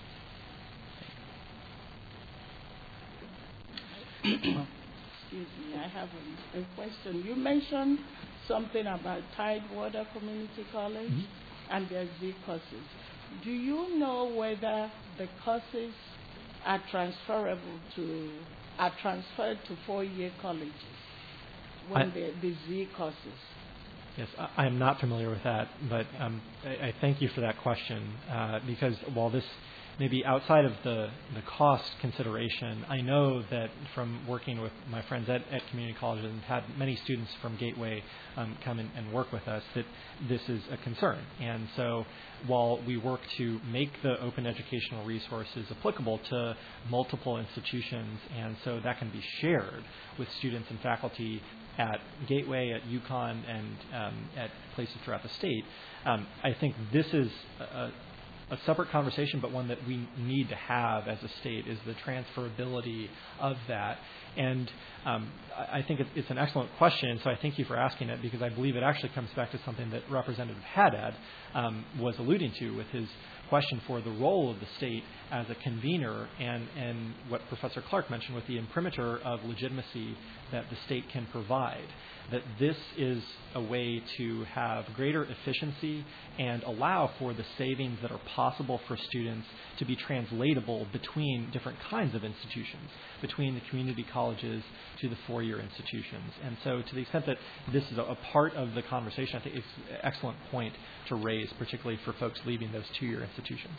H: Excuse me, I have a question. You mentioned something about Tidewater Community College and their Z courses. Do you know whether the courses are transferred to 4-year colleges when the Z courses?
K: Yes, I am not familiar with that, but I thank you for that question because while this may be outside of the cost consideration, I know that from working with my friends at community colleges and had many students from Gateway come in and work with us, that this is a concern. And so while we work to make the open educational resources applicable to multiple institutions, and so that can be shared with students and faculty at Gateway, at UConn, and at places throughout the state, I think this is a separate conversation, but one that we need to have as a state, is the transferability of that. And I think it's an excellent question, so I thank you for asking it, because I believe it actually comes back to something that Representative Haddad was alluding to with his question for the role of the state as a convener and what Professor Clark mentioned with the imprimatur of legitimacy that the state can provide. That this is a way to have greater efficiency and allow for the savings that are possible for students to be translatable between different kinds of institutions, between the community colleges to the four-year institutions. And so to the extent that this is a part of the conversation, I think it's an excellent point to raise, particularly for folks leaving those two-year institutions.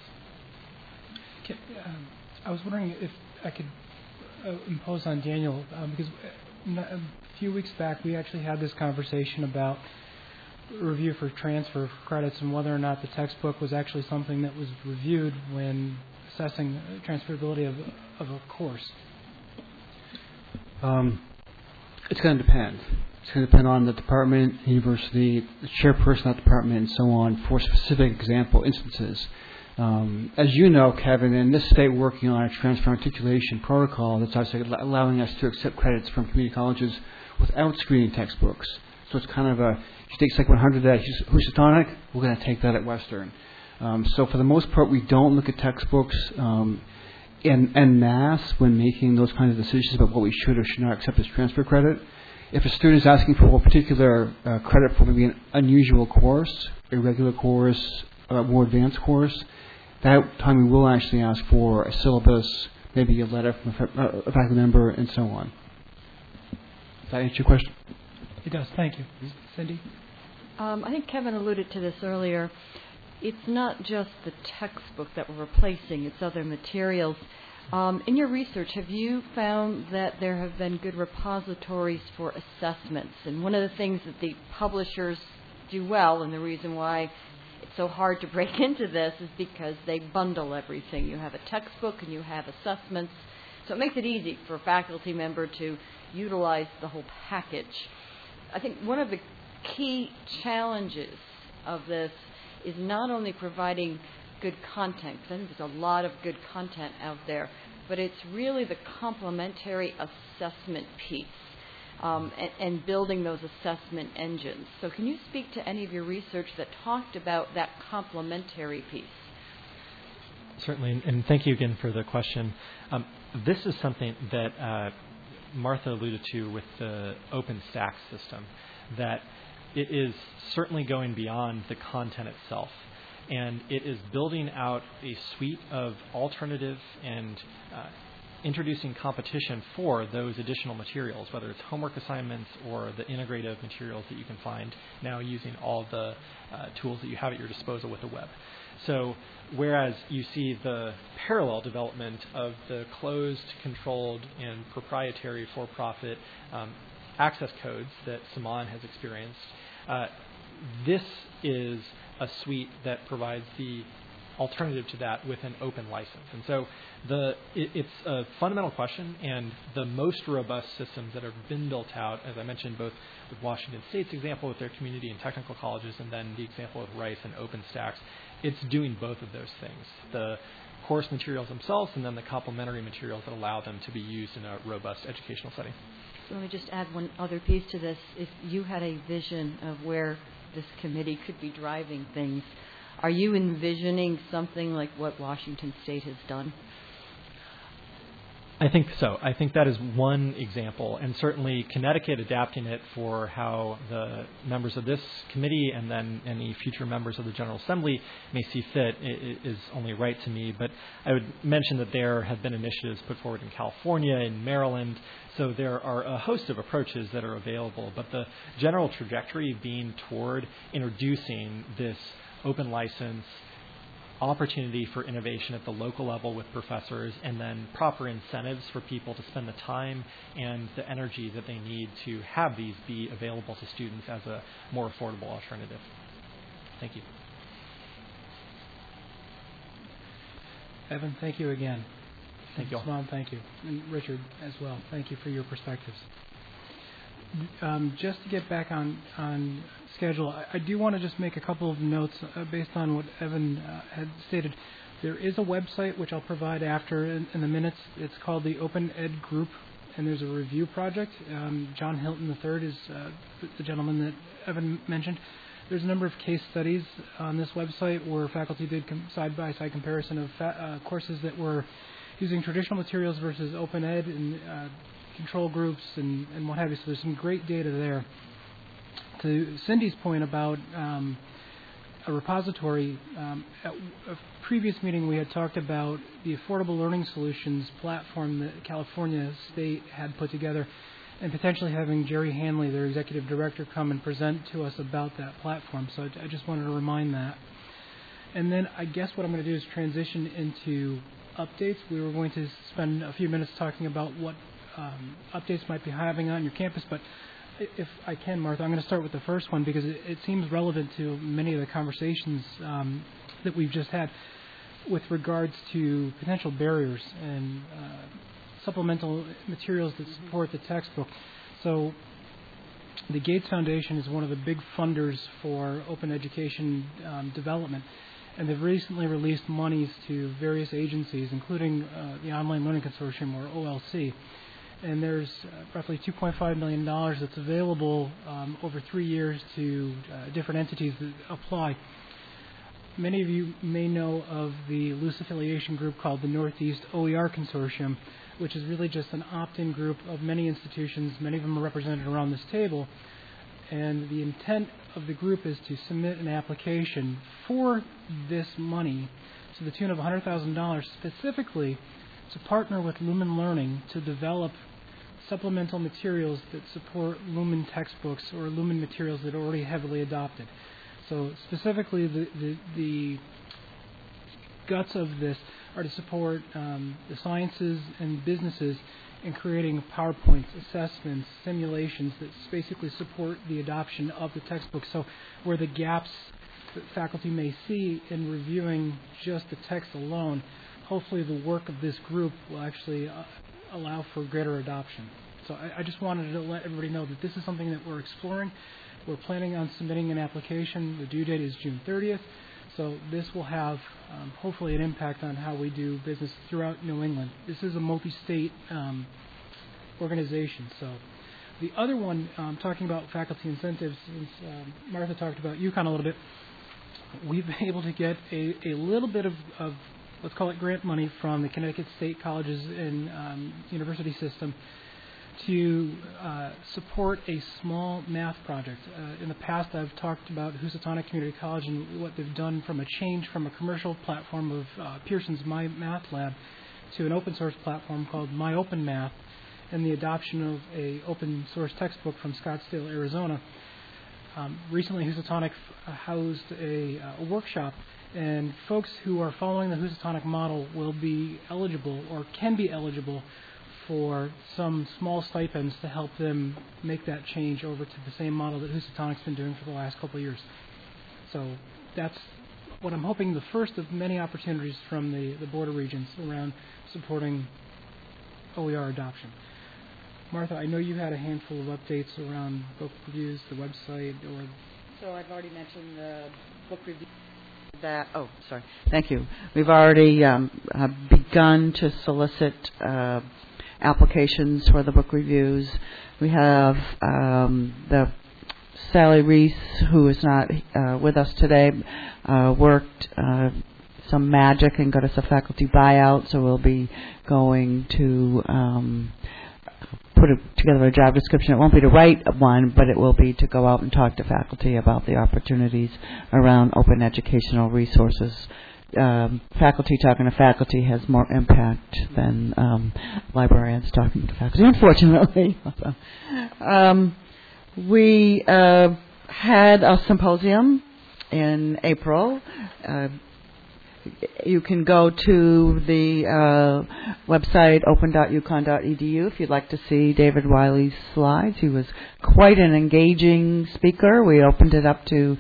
B: I was wondering if I could impose on Daniel, because a few weeks back we actually had this conversation about review for transfer credits and whether or not the textbook was actually something that was reviewed when assessing transferability of a course.
I: It's going to depend. It's going to depend on the department, university, the chairperson of that department, and so on for specific example instances. As you know, Kevin, in this state working on a transfer articulation protocol that's actually allowing us to accept credits from community colleges without screening textbooks. So it's kind of if you take Sec 100 at Housatonic, we're going to take that at Western. So for the most part, we don't look at textbooks en masse when making those kinds of decisions about what we should or should not accept as transfer credit. If a student is asking for a particular credit for maybe an unusual course, a regular course, a more advanced course, that time we will actually ask for a syllabus, maybe a letter from a faculty member, and so on. Does that answer your question?
B: It does. Thank you. Cindy?
G: I think Kevin alluded to this earlier. It's not just the textbook that we're replacing, it's other materials. In your research, have you found that there have been good repositories for assessments? And one of the things that the publishers do well, and the reason why it's so hard to break into this, is because they bundle everything. You have a textbook and you have assessments. So it makes it easy for a faculty member to utilize the whole package. I think one of the key challenges of this is not only providing good content, because I think there's a lot of good content out there, but it's really the complementary assessment piece and building those assessment engines. So can you speak to any of your research that talked about that complementary piece?
K: Certainly, and thank you again for the question. This is something that Martha alluded to with the OpenStax system, that it is certainly going beyond the content itself. And it is building out a suite of alternative and introducing competition for those additional materials, whether it's homework assignments or the integrative materials that you can find now using all the tools that you have at your disposal with the web. So whereas you see the parallel development of the closed, controlled, and proprietary for-profit access codes that Saman has experienced, this is a suite that provides the alternative to that with an open license. And so it's a fundamental question, and the most robust systems that have been built out, as I mentioned, both with Washington State's example with their community and technical colleges, and then the example of Rice and OpenStax, it's doing both of those things. The course materials themselves and then the complementary materials that allow them to be used in a robust educational setting.
G: Let me just add one other piece to this. If you had a vision of where this committee could be driving things, are you envisioning something like what Washington State has done?
K: I think so. I think that is one example, and certainly Connecticut adapting it for how the members of this committee and then any future members of the General Assembly may see fit is only right to me. But I would mention that there have been initiatives put forward in California, in Maryland, so there are a host of approaches that are available. But the general trajectory being toward introducing this open license opportunity for innovation at the local level with professors, and then proper incentives for people to spend the time and the energy that they need to have these be available to students as a more affordable alternative. Thank you.
B: Evan, thank you again.
K: Thank you all.
B: Usman, thank you. And Richard as well. Thank you for your perspectives. Just to get back on schedule, I do want to just make a couple of notes based on what Evan had stated. There is a website which I'll provide after in the minutes. It's called the Open Ed Group, and there's a review project. John Hilton III is the gentleman that Evan mentioned. There's a number of case studies on this website where faculty did side-by-side comparison of courses that were using traditional materials versus open ed and control groups and what have you. So there's some great data there. To Cindy's point about a repository, at a previous meeting we had talked about the Affordable Learning Solutions platform that California State had put together, and potentially having Jerry Hanley, their executive director, come and present to us about that platform. So I just wanted to remind that. And then I guess what I'm going to do is transition into updates. We were going to spend a few minutes talking about what updates might be having on your campus, but if I can, Martha, I'm going to start with the first one because it seems relevant to many of the conversations that we've just had with regards to potential barriers and supplemental materials that support the textbook. So the Gates Foundation is one of the big funders for open education development, and they've recently released monies to various agencies, including the Online Learning Consortium, or OLC. And there's roughly $2.5 million that's available over 3 years to different entities that apply. Many of you may know of the loose affiliation group called the Northeast OER Consortium, which is really just an opt-in group of many institutions. Many of them are represented around this table. And the intent of the group is to submit an application for this money to the tune of $100,000 specifically to partner with Lumen Learning to develop supplemental materials that support Lumen textbooks or Lumen materials that are already heavily adopted. So specifically the guts of this are to support the sciences and businesses in creating PowerPoints, assessments, simulations that basically support the adoption of the textbook. So where the gaps that faculty may see in reviewing just the text alone, hopefully the work of this group will actually allow for greater adoption. So I just wanted to let everybody know that this is something that we're exploring. We're planning on submitting an application. The due date is June 30th. So this will have hopefully an impact on how we do business throughout New England. This is a multi-state organization. So the other one, talking about faculty incentives, since Martha talked about UConn a little bit, we've been able to get a little bit of let's call it grant money from the Connecticut State Colleges and University System to support a small math project. In the past, I've talked about Housatonic Community College and what they've done from a change from a commercial platform of Pearson's My Math Lab to an open source platform called My Open Math, and the adoption of a open source textbook from Scottsdale, Arizona. Recently, Housatonic housed a workshop, and folks who are following the Housatonic model will be eligible or can be eligible for some small stipends to help them make that change over to the same model that Housatonic's been doing for the last couple of years. So that's what I'm hoping, the first of many opportunities from the border regions around supporting OER adoption. Martha, I know you had a handful of updates around book reviews, the website, or...
A: So I've already mentioned the book review. Thank you. We've already begun to solicit applications for the book reviews. We have the Sally Reese, who is not with us today, worked some magic and got us a faculty buyout, so we'll be going to put together a job description. It won't be to write one, but it will be to go out and talk to faculty about the opportunities around open educational resources. Faculty talking to faculty has more impact than librarians talking to faculty, unfortunately. We had a symposium in April. You can go to the website open.uconn.edu if you'd like to see David Wiley's slides. He was quite an engaging speaker. We opened it up to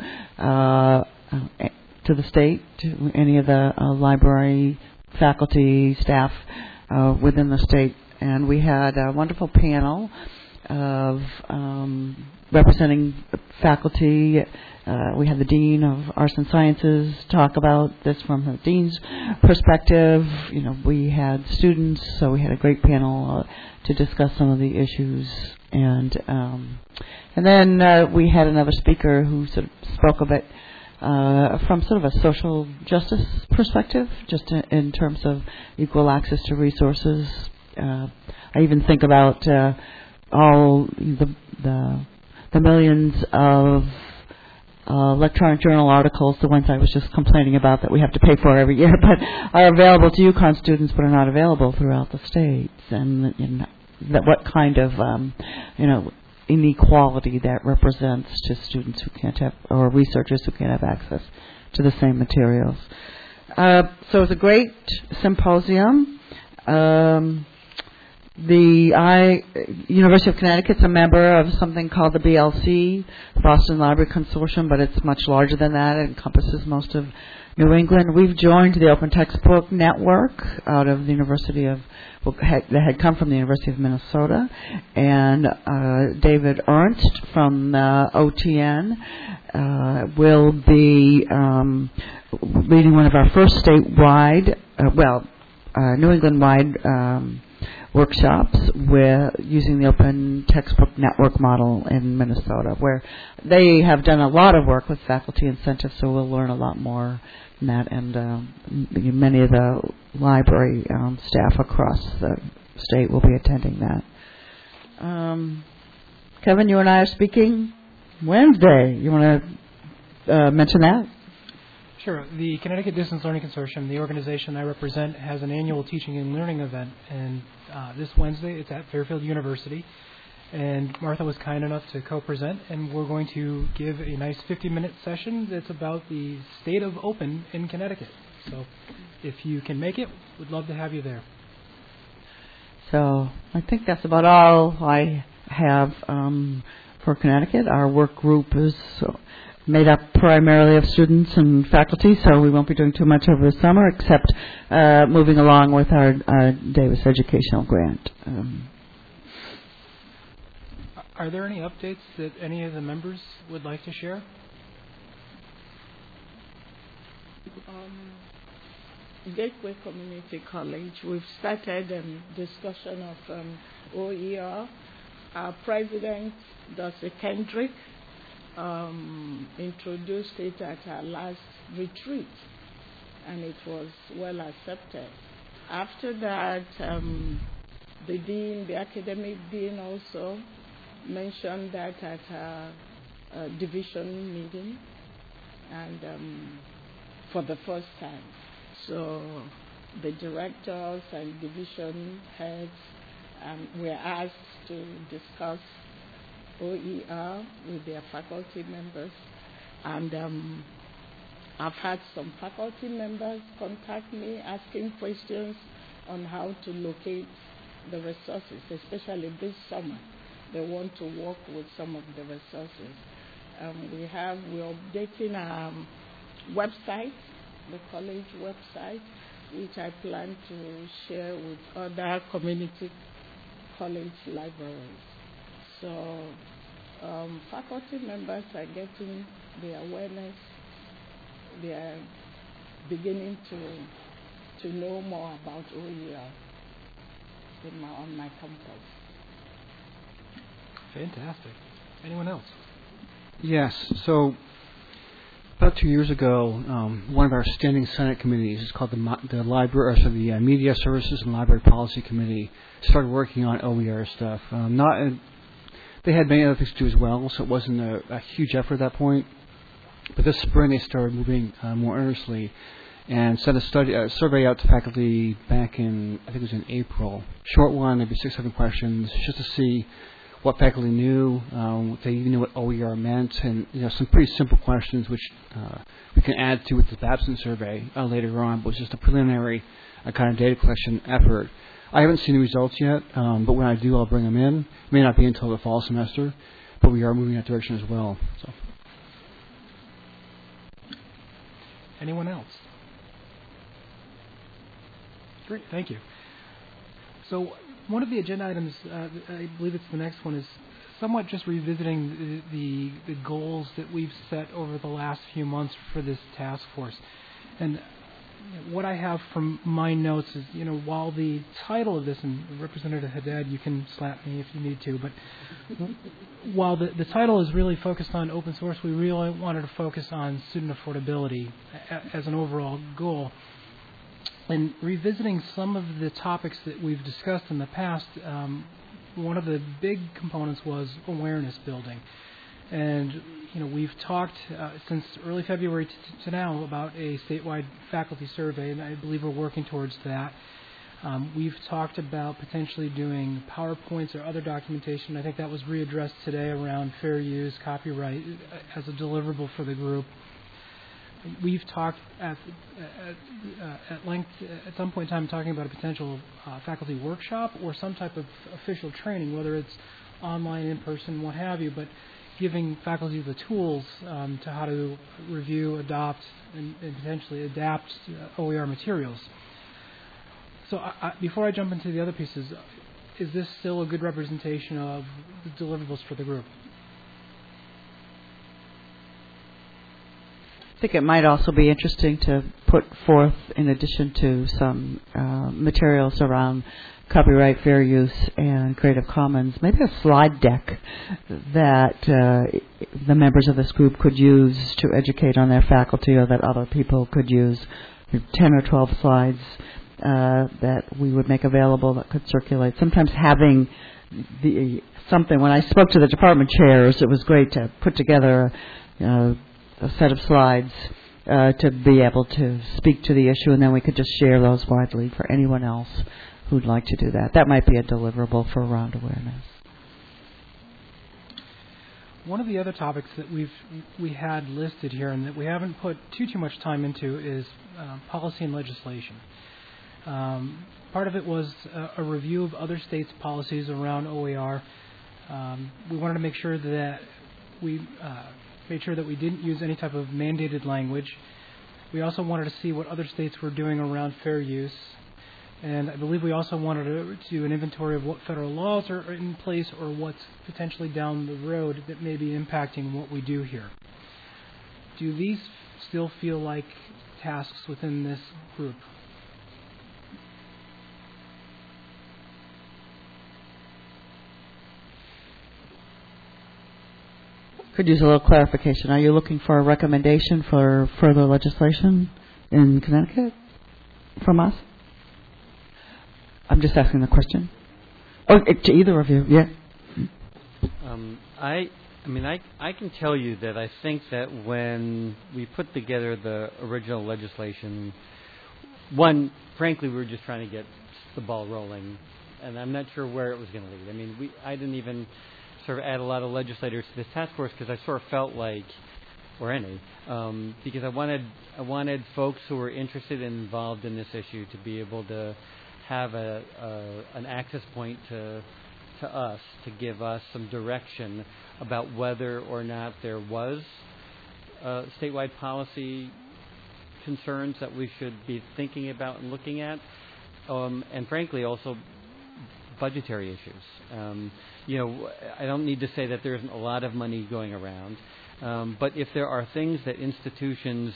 A: the state, to any of the library faculty, staff within the state. And we had a wonderful panel of representing faculty. We had the Dean of Arts and Sciences talk about this from the Dean's perspective. We had students, so we had a great panel to discuss some of the issues. And then we had another speaker who sort of spoke of it from sort of a social justice perspective, just in terms of equal access to resources. I even think about all the millions of electronic journal articles, the ones I was just complaining about that we have to pay for every year, but are available to UConn students but are not available throughout the states, and that what kind of inequality that represents to students who can't have, or researchers who can't have access to the same materials. So it was a great symposium. The University of Connecticut's a member of something called the BLC, Boston Library Consortium, but it's much larger than that. It encompasses most of New England. We've joined the Open Textbook Network out of the University of, that had come from the University of Minnesota, and David Ernst from OTN will be leading one of our first statewide, New England-wide workshops with using the Open Textbook Network model in Minnesota, where they have done a lot of work with faculty incentives, so we'll learn a lot more from that, and many of the library staff across the state will be attending that. Kevin, you and I are speaking Wednesday. You want to mention that?
B: Sure. The Connecticut Distance Learning Consortium, the organization I represent, has an annual teaching and learning event, and this Wednesday it's at Fairfield University, and Martha was kind enough to co-present, and we're going to give a nice 50-minute session that's about the state of open in Connecticut. So if you can make it, we'd love to have you there.
A: So I think that's about all I have for Connecticut. Our work group is made up primarily of students and faculty, so we won't be doing too much over the summer, except moving along with our Davis Educational Grant.
B: Are there any updates that any of the members would like to share?
H: Gateway Community College, we've started a discussion of OER. Our president, Dr. Kendrick, introduced it at our last retreat, and it was well accepted. After that, the dean, the academic dean, also mentioned that at our division meeting, and for the first time. So the directors and division heads were asked to discuss OER with their faculty members, and I've had some faculty members contact me asking questions on how to locate the resources, especially this summer. They want to work with some of the resources. We're updating our website, the college website, which I plan to share with other community college libraries. So faculty members are getting the awareness. They are beginning to know more about OER on my campus.
B: Fantastic. Anyone else?
I: Yes. So about 2 years ago, one of our standing Senate committees is called the Media Services and Library Policy Committee. Started working on OER stuff. They had many other things to do as well, so it wasn't a huge effort at that point. But this spring they started moving more earnestly and sent a survey out to faculty back in, I think it was in April. Short one, maybe 6-7 questions, just to see what faculty knew, if they even knew what OER meant, and some pretty simple questions which we can add to with the Babson survey later on, but it was just a preliminary kind of data collection effort. I haven't seen the results yet, but when I do, I'll bring them in. It may not be until the fall semester, but we are moving in that direction as well. So.
B: Anyone else? Great, thank you. So one of the agenda items, I believe it's the next one, is somewhat just revisiting the goals that we've set over the last few months for this task force. And what I have from my notes is, while the title of this, and Representative Haddad, you can slap me if you need to, but while the title is really focused on open source, we really wanted to focus on student affordability as an overall goal. And revisiting some of the topics that we've discussed in the past, one of the big components was awareness building. And, we've talked since early February to now about a statewide faculty survey, and I believe we're working towards that. We've talked about potentially doing PowerPoints or other documentation. I think that was readdressed today around fair use, copyright as a deliverable for the group. We've talked at length at some point in time talking about a potential faculty workshop or some type of official training, whether it's online, in person, what have you, but giving faculty the tools to how to review, adopt, and potentially adapt OER materials. So before I jump into the other pieces, is this still a good representation of the deliverables for the group?
A: I think it might also be interesting to put forth, in addition to some materials around copyright, fair use, and Creative Commons, maybe a slide deck that the members of this group could use to educate on their faculty, or that other people could use. 10 or 12 slides that we would make available that could circulate. Sometimes having something, when I spoke to the department chairs, it was great to put together a set of slides to be able to speak to the issue, and then we could just share those widely for anyone else who'd like to do that. That might be a deliverable for around awareness.
B: One of the other topics that we had listed here and that we haven't put too much time into is policy and legislation. Part of it was a review of other states' policies around OER. We wanted to make sure that we made sure that we didn't use any type of mandated language. We also wanted to see what other states were doing around fair use. And I believe we also wanted to do an inventory of what federal laws are in place or what's potentially down the road that may be impacting what we do here. Do these still feel like tasks within this group?
A: Could use a little clarification. Are you looking for a recommendation for further legislation in Connecticut from us? I'm just asking the question. Oh, to either of you, yeah.
C: I can tell you that I think that when we put together the original legislation, one, frankly, we were just trying to get the ball rolling, and I'm not sure where it was going to lead. I mean, I didn't even sort of add a lot of legislators to this task force because I sort of felt like, or any, because I wanted folks who were interested and involved in this issue to be able to have an access point to us, to give us some direction about whether or not there was statewide policy concerns that we should be thinking about and looking at, and frankly also budgetary issues. I don't need to say that there isn't a lot of money going around, but if there are things that institutions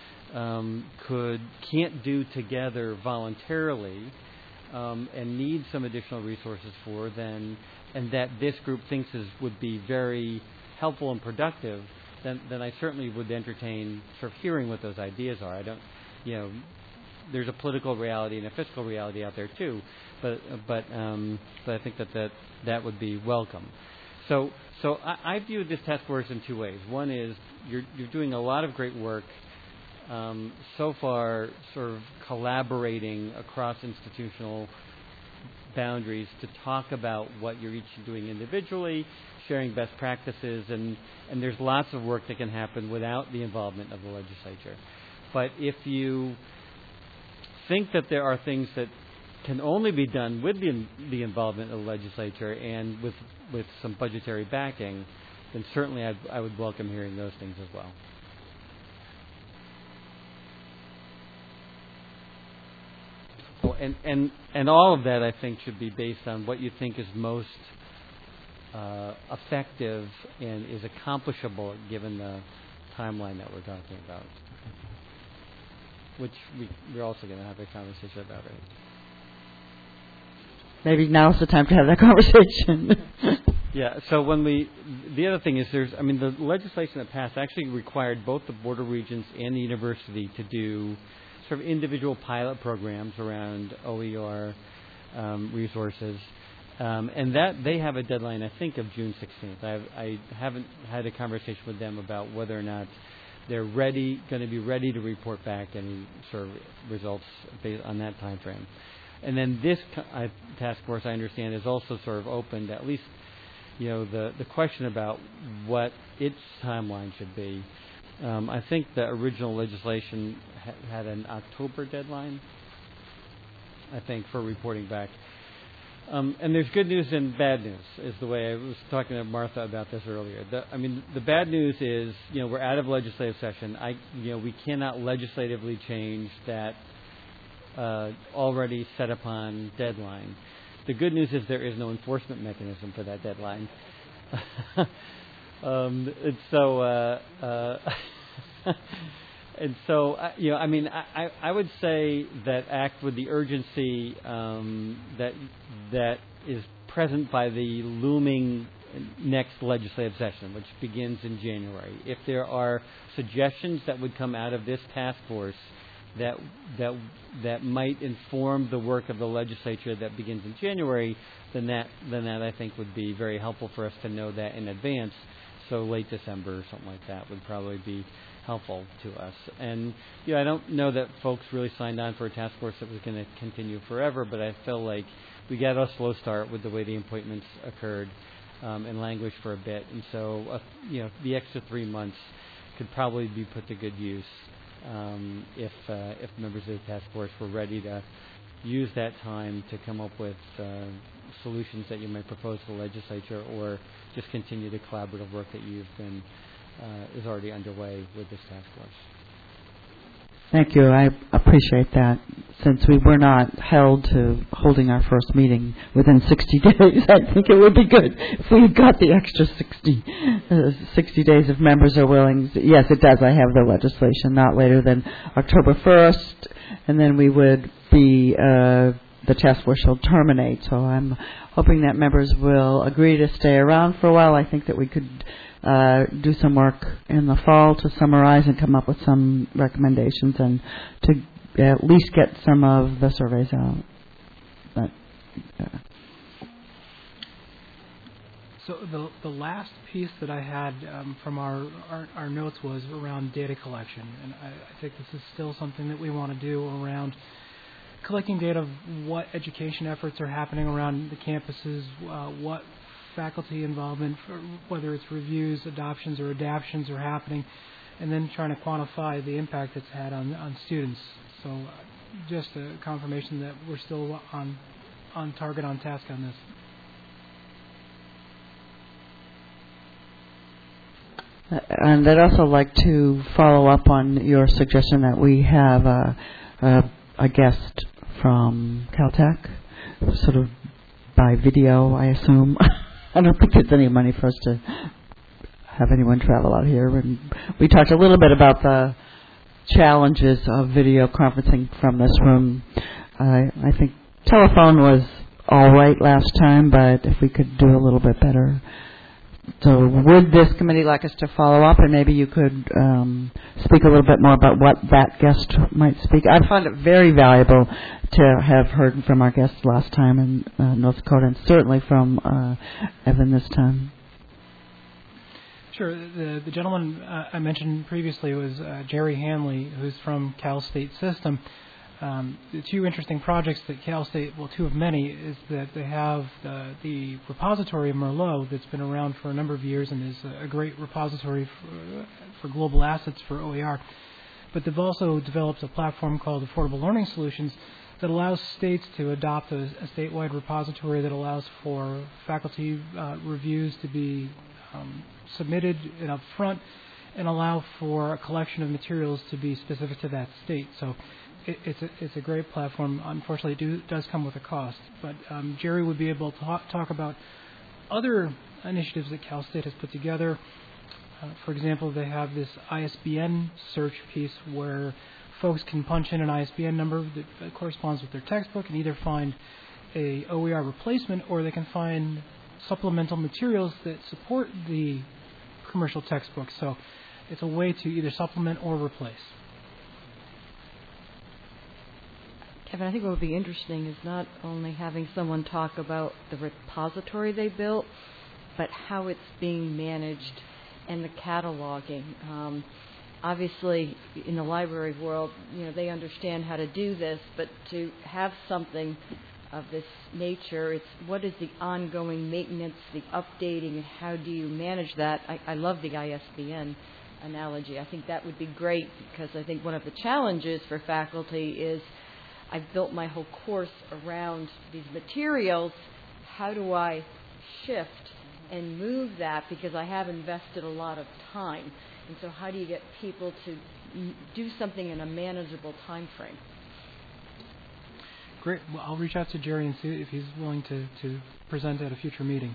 C: can't do together voluntarily, and need some additional resources for, and that this group thinks would be very helpful and productive, then I certainly would entertain sort of hearing what those ideas are. I don't, there's a political reality and a fiscal reality out there too, but I think that would be welcome. So I view this task force in two ways. One is you're doing a lot of great work. So far, sort of collaborating across institutional boundaries to talk about what you're each doing individually, sharing best practices, and there's lots of work that can happen without the involvement of the legislature. But if you think that there are things that can only be done with the involvement of the legislature and with some budgetary backing, then certainly I would welcome hearing those things as well. and all of that I think should be based on what you think is most effective and is accomplishable given the timeline that we're talking about, which we're also going to have a conversation about it.
A: Maybe now's the time to have that conversation.
C: Yeah, so the other thing is the legislation that passed actually required both the Board of Regents and the university to do sort of individual pilot programs around OER resources. And that they have a deadline, I think, of June 16th. I haven't had a conversation with them about whether or not they're going to be ready to report back any sort of results based on that time frame. And then this task force, I understand, is also sort of opened, at least, the question about what its timeline should be. I think the original legislation had an October deadline, I think, for reporting back. And there's good news and bad news, is the way I was talking to Martha about this earlier. The bad news is, we're out of legislative session. We cannot legislatively change that already set upon deadline. The good news is there is no enforcement mechanism for that deadline. And so, I would say that act with the urgency that is present by the looming next legislative session, which begins in January. If there are suggestions that would come out of this task force that might inform the work of the legislature that begins in January, then that I think would be very helpful for us to know that in advance. So late December or something like that would probably be helpful to us. And I don't know that folks really signed on for a task force that was going to continue forever, but I feel like we got a slow start with the way the appointments occurred and languished for a bit. And so the extra 3 months could probably be put to good use if members of the task force were ready to use that time to come up with solutions that you might propose to the legislature, or just continue the collaborative work that you've been is already underway with this task force.
A: Thank you. I appreciate that. Since we were not held to holding our first meeting within 60 days, I think it would be good if we got the extra 60 days if members are willing. Yes, it does. I have the legislation not later than October 1st, and then we would be, the task force shall terminate. So I'm hoping that members will agree to stay around for a while. I think that we could do some work in the fall to summarize and come up with some recommendations and to at least get some of the surveys out. But,
B: So the last piece that I had from our notes was around data collection, and I think this is still something that we want to do around collecting data of what education efforts are happening around the campuses, what faculty involvement, whether it's reviews, adoptions, or adaptions are happening, and then trying to quantify the impact it's had on students. So just a confirmation that we're still on target, on task on this.
A: And I'd also like to follow up on your suggestion that we have a guest from Caltech, sort of by video, I assume. I don't think there's any money for us to have anyone travel out here. And we talked a little bit about the challenges of video conferencing from this room. I think telephone was all right last time, but if we could do a little bit better. So would this committee like us to follow up, and maybe you could speak a little bit more about what that guest might speak? I found it very valuable to have heard from our guests last time in North Dakota, and certainly from Evan this time.
B: Sure. The gentleman I mentioned previously was Jerry Hanley, who's from Cal State System. The two interesting projects that Cal State, well, two of many, is that they have the repository of Merlot that's been around for a number of years and is a great repository for global assets for OER. But they've also developed a platform called Affordable Learning Solutions that allows states to adopt a statewide repository that allows for faculty reviews to be submitted and up front and allow for a collection of materials to be specific to that state. So It's a great platform. Unfortunately, it does come with a cost. But Jerry would be able to talk about other initiatives that Cal State has put together. For example, they have this ISBN search piece where folks can punch in an ISBN number that corresponds with their textbook and either find a OER replacement or they can find supplemental materials that support the commercial textbook. So it's a way to either supplement or replace.
G: Kevin, I think what would be interesting is not only having someone talk about the repository they built, but how it's being managed and the cataloging. Obviously, in the library world, they understand how to do this, but to have something of this nature, it's what is the ongoing maintenance, the updating, and how do you manage that? I love the ISBN analogy. I think that would be great because I think one of the challenges for faculty is I've built my whole course around these materials. How do I shift and move that because I have invested a lot of time? And so how do you get people to do something in a manageable time frame?
B: Great. Well, I'll reach out to Jerry and see if he's willing to present at a future meeting.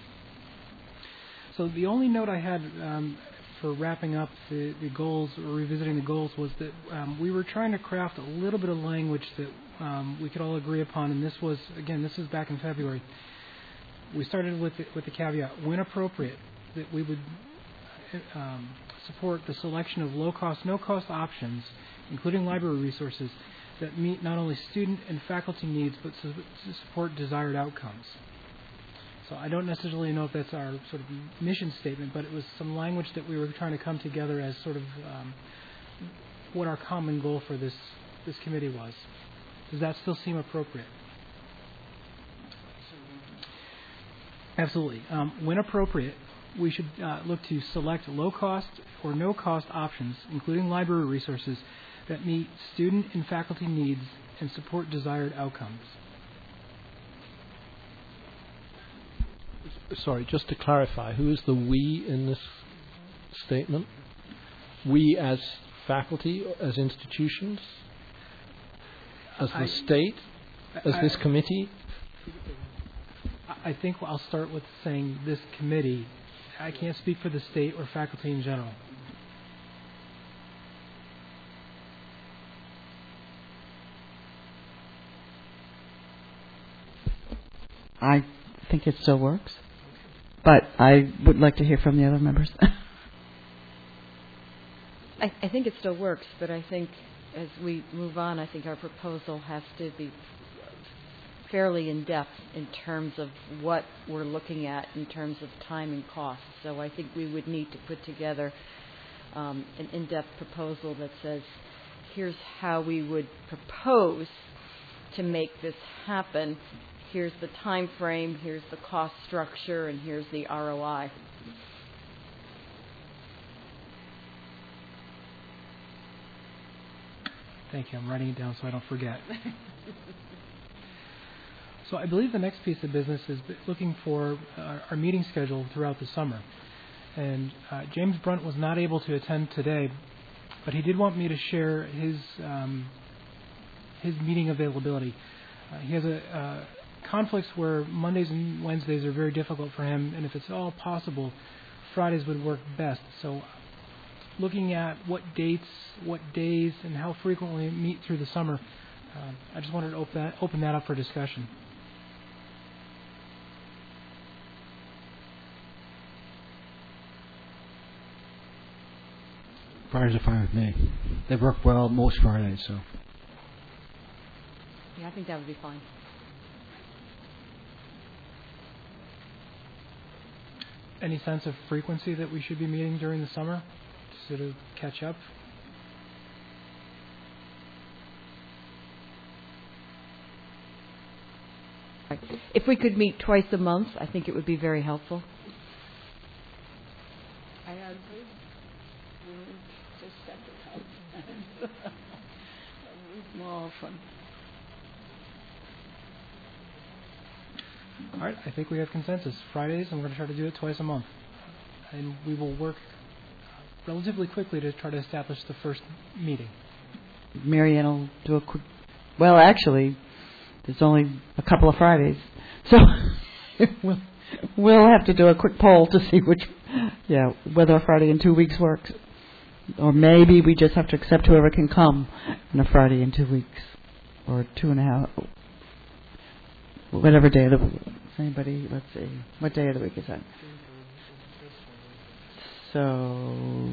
B: So the only note I had for wrapping up the goals or revisiting the goals was that we were trying to craft a little bit of language that we could all agree upon, and this is back in February. We started with the caveat, when appropriate, that we would support the selection of low-cost, no-cost options, including library resources, that meet not only student and faculty needs, but to support desired outcomes. So I don't necessarily know if that's our sort of mission statement, but it was some language that we were trying to come together as sort of what our common goal for this committee was. Does that still seem appropriate? Absolutely. When appropriate, we should look to select low-cost or no-cost options, including library resources, that meet student and faculty needs and support desired outcomes.
J: Sorry, just to clarify, who is the we in this statement? We as faculty, as institutions, as the state, as this committee?
B: I think I'll start with saying this committee. I can't speak for the state or faculty in general.
A: I think it still works, but I would like to hear from the other members.
G: I think it still works, but I think as we move on, I think our proposal has to be fairly in-depth in terms of what we're looking at in terms of time and cost. So I think we would need to put together an in-depth proposal that says, here's how we would propose to make this happen. Here's the time frame, here's the cost structure, and here's the ROI.
B: Thank you. I'm writing it down so I don't forget. So I believe the next piece of business is looking for our meeting schedule throughout the summer. And James Brunt was not able to attend today, but he did want me to share his meeting availability. He has conflicts where Mondays and Wednesdays are very difficult for him, and if it's all possible, Fridays would work best. So looking at what dates, what days, and how frequently we meet through the summer, I just wanted to open that up for discussion.
I: Fridays are fine with me. They work well most Fridays, so.
G: Yeah, I think that would be fine.
B: Any sense of frequency that we should be meeting during the summer to sort of catch up?
G: If we could meet twice a month, I think it would be very helpful.
H: I agree. We need to set it up more often.
B: All right, I think we have consensus. Fridays, and we're going to try to do it twice a month. And we will work relatively quickly to try to establish the first meeting.
A: Mary Ann will do a quick. Well, actually, there's only a couple of Fridays, so we'll have to do a quick poll to see whether a Friday in 2 weeks works, or maybe we just have to accept whoever can come on a Friday in 2 weeks, or 2.5, whatever day of the week. Anybody? Let's see, what day of the week is that? So.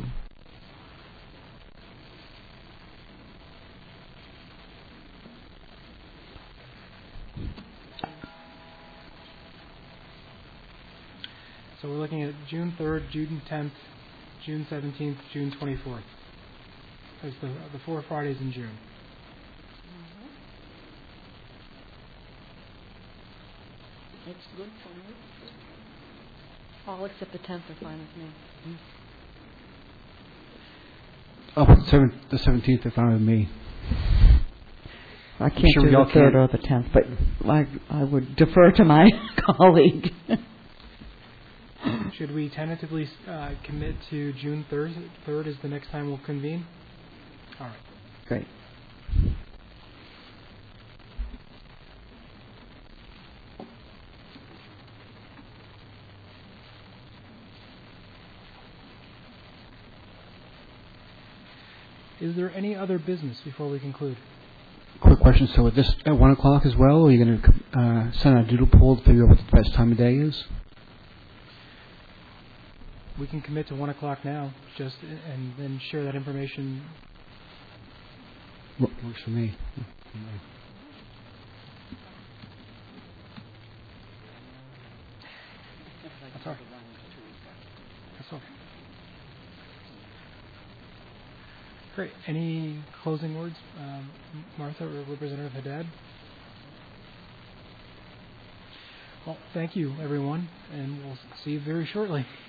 B: So we're looking at June 3rd, June 10th, June 17th, June 24th. As the 4 Fridays in June.
H: It's good for me.
G: All except the 10th are fine with me.
I: The 17th are fine with me.
A: I can't do the 3rd or the 10th, but I would defer to my colleague.
B: Should we tentatively commit to June 3rd as the next time we'll convene? All right.
A: Great.
B: Is there any other business before we conclude?
I: Quick question. So, at 1 o'clock as well, or are you going to send out a doodle poll to figure out what the best time of day is?
B: We can commit to 1 o'clock now, and then share that information.
I: Works for me.
B: That's all right. That's okay. Great. Any closing words, Martha or Representative Haddad? Well, thank you, everyone, and we'll see you very shortly.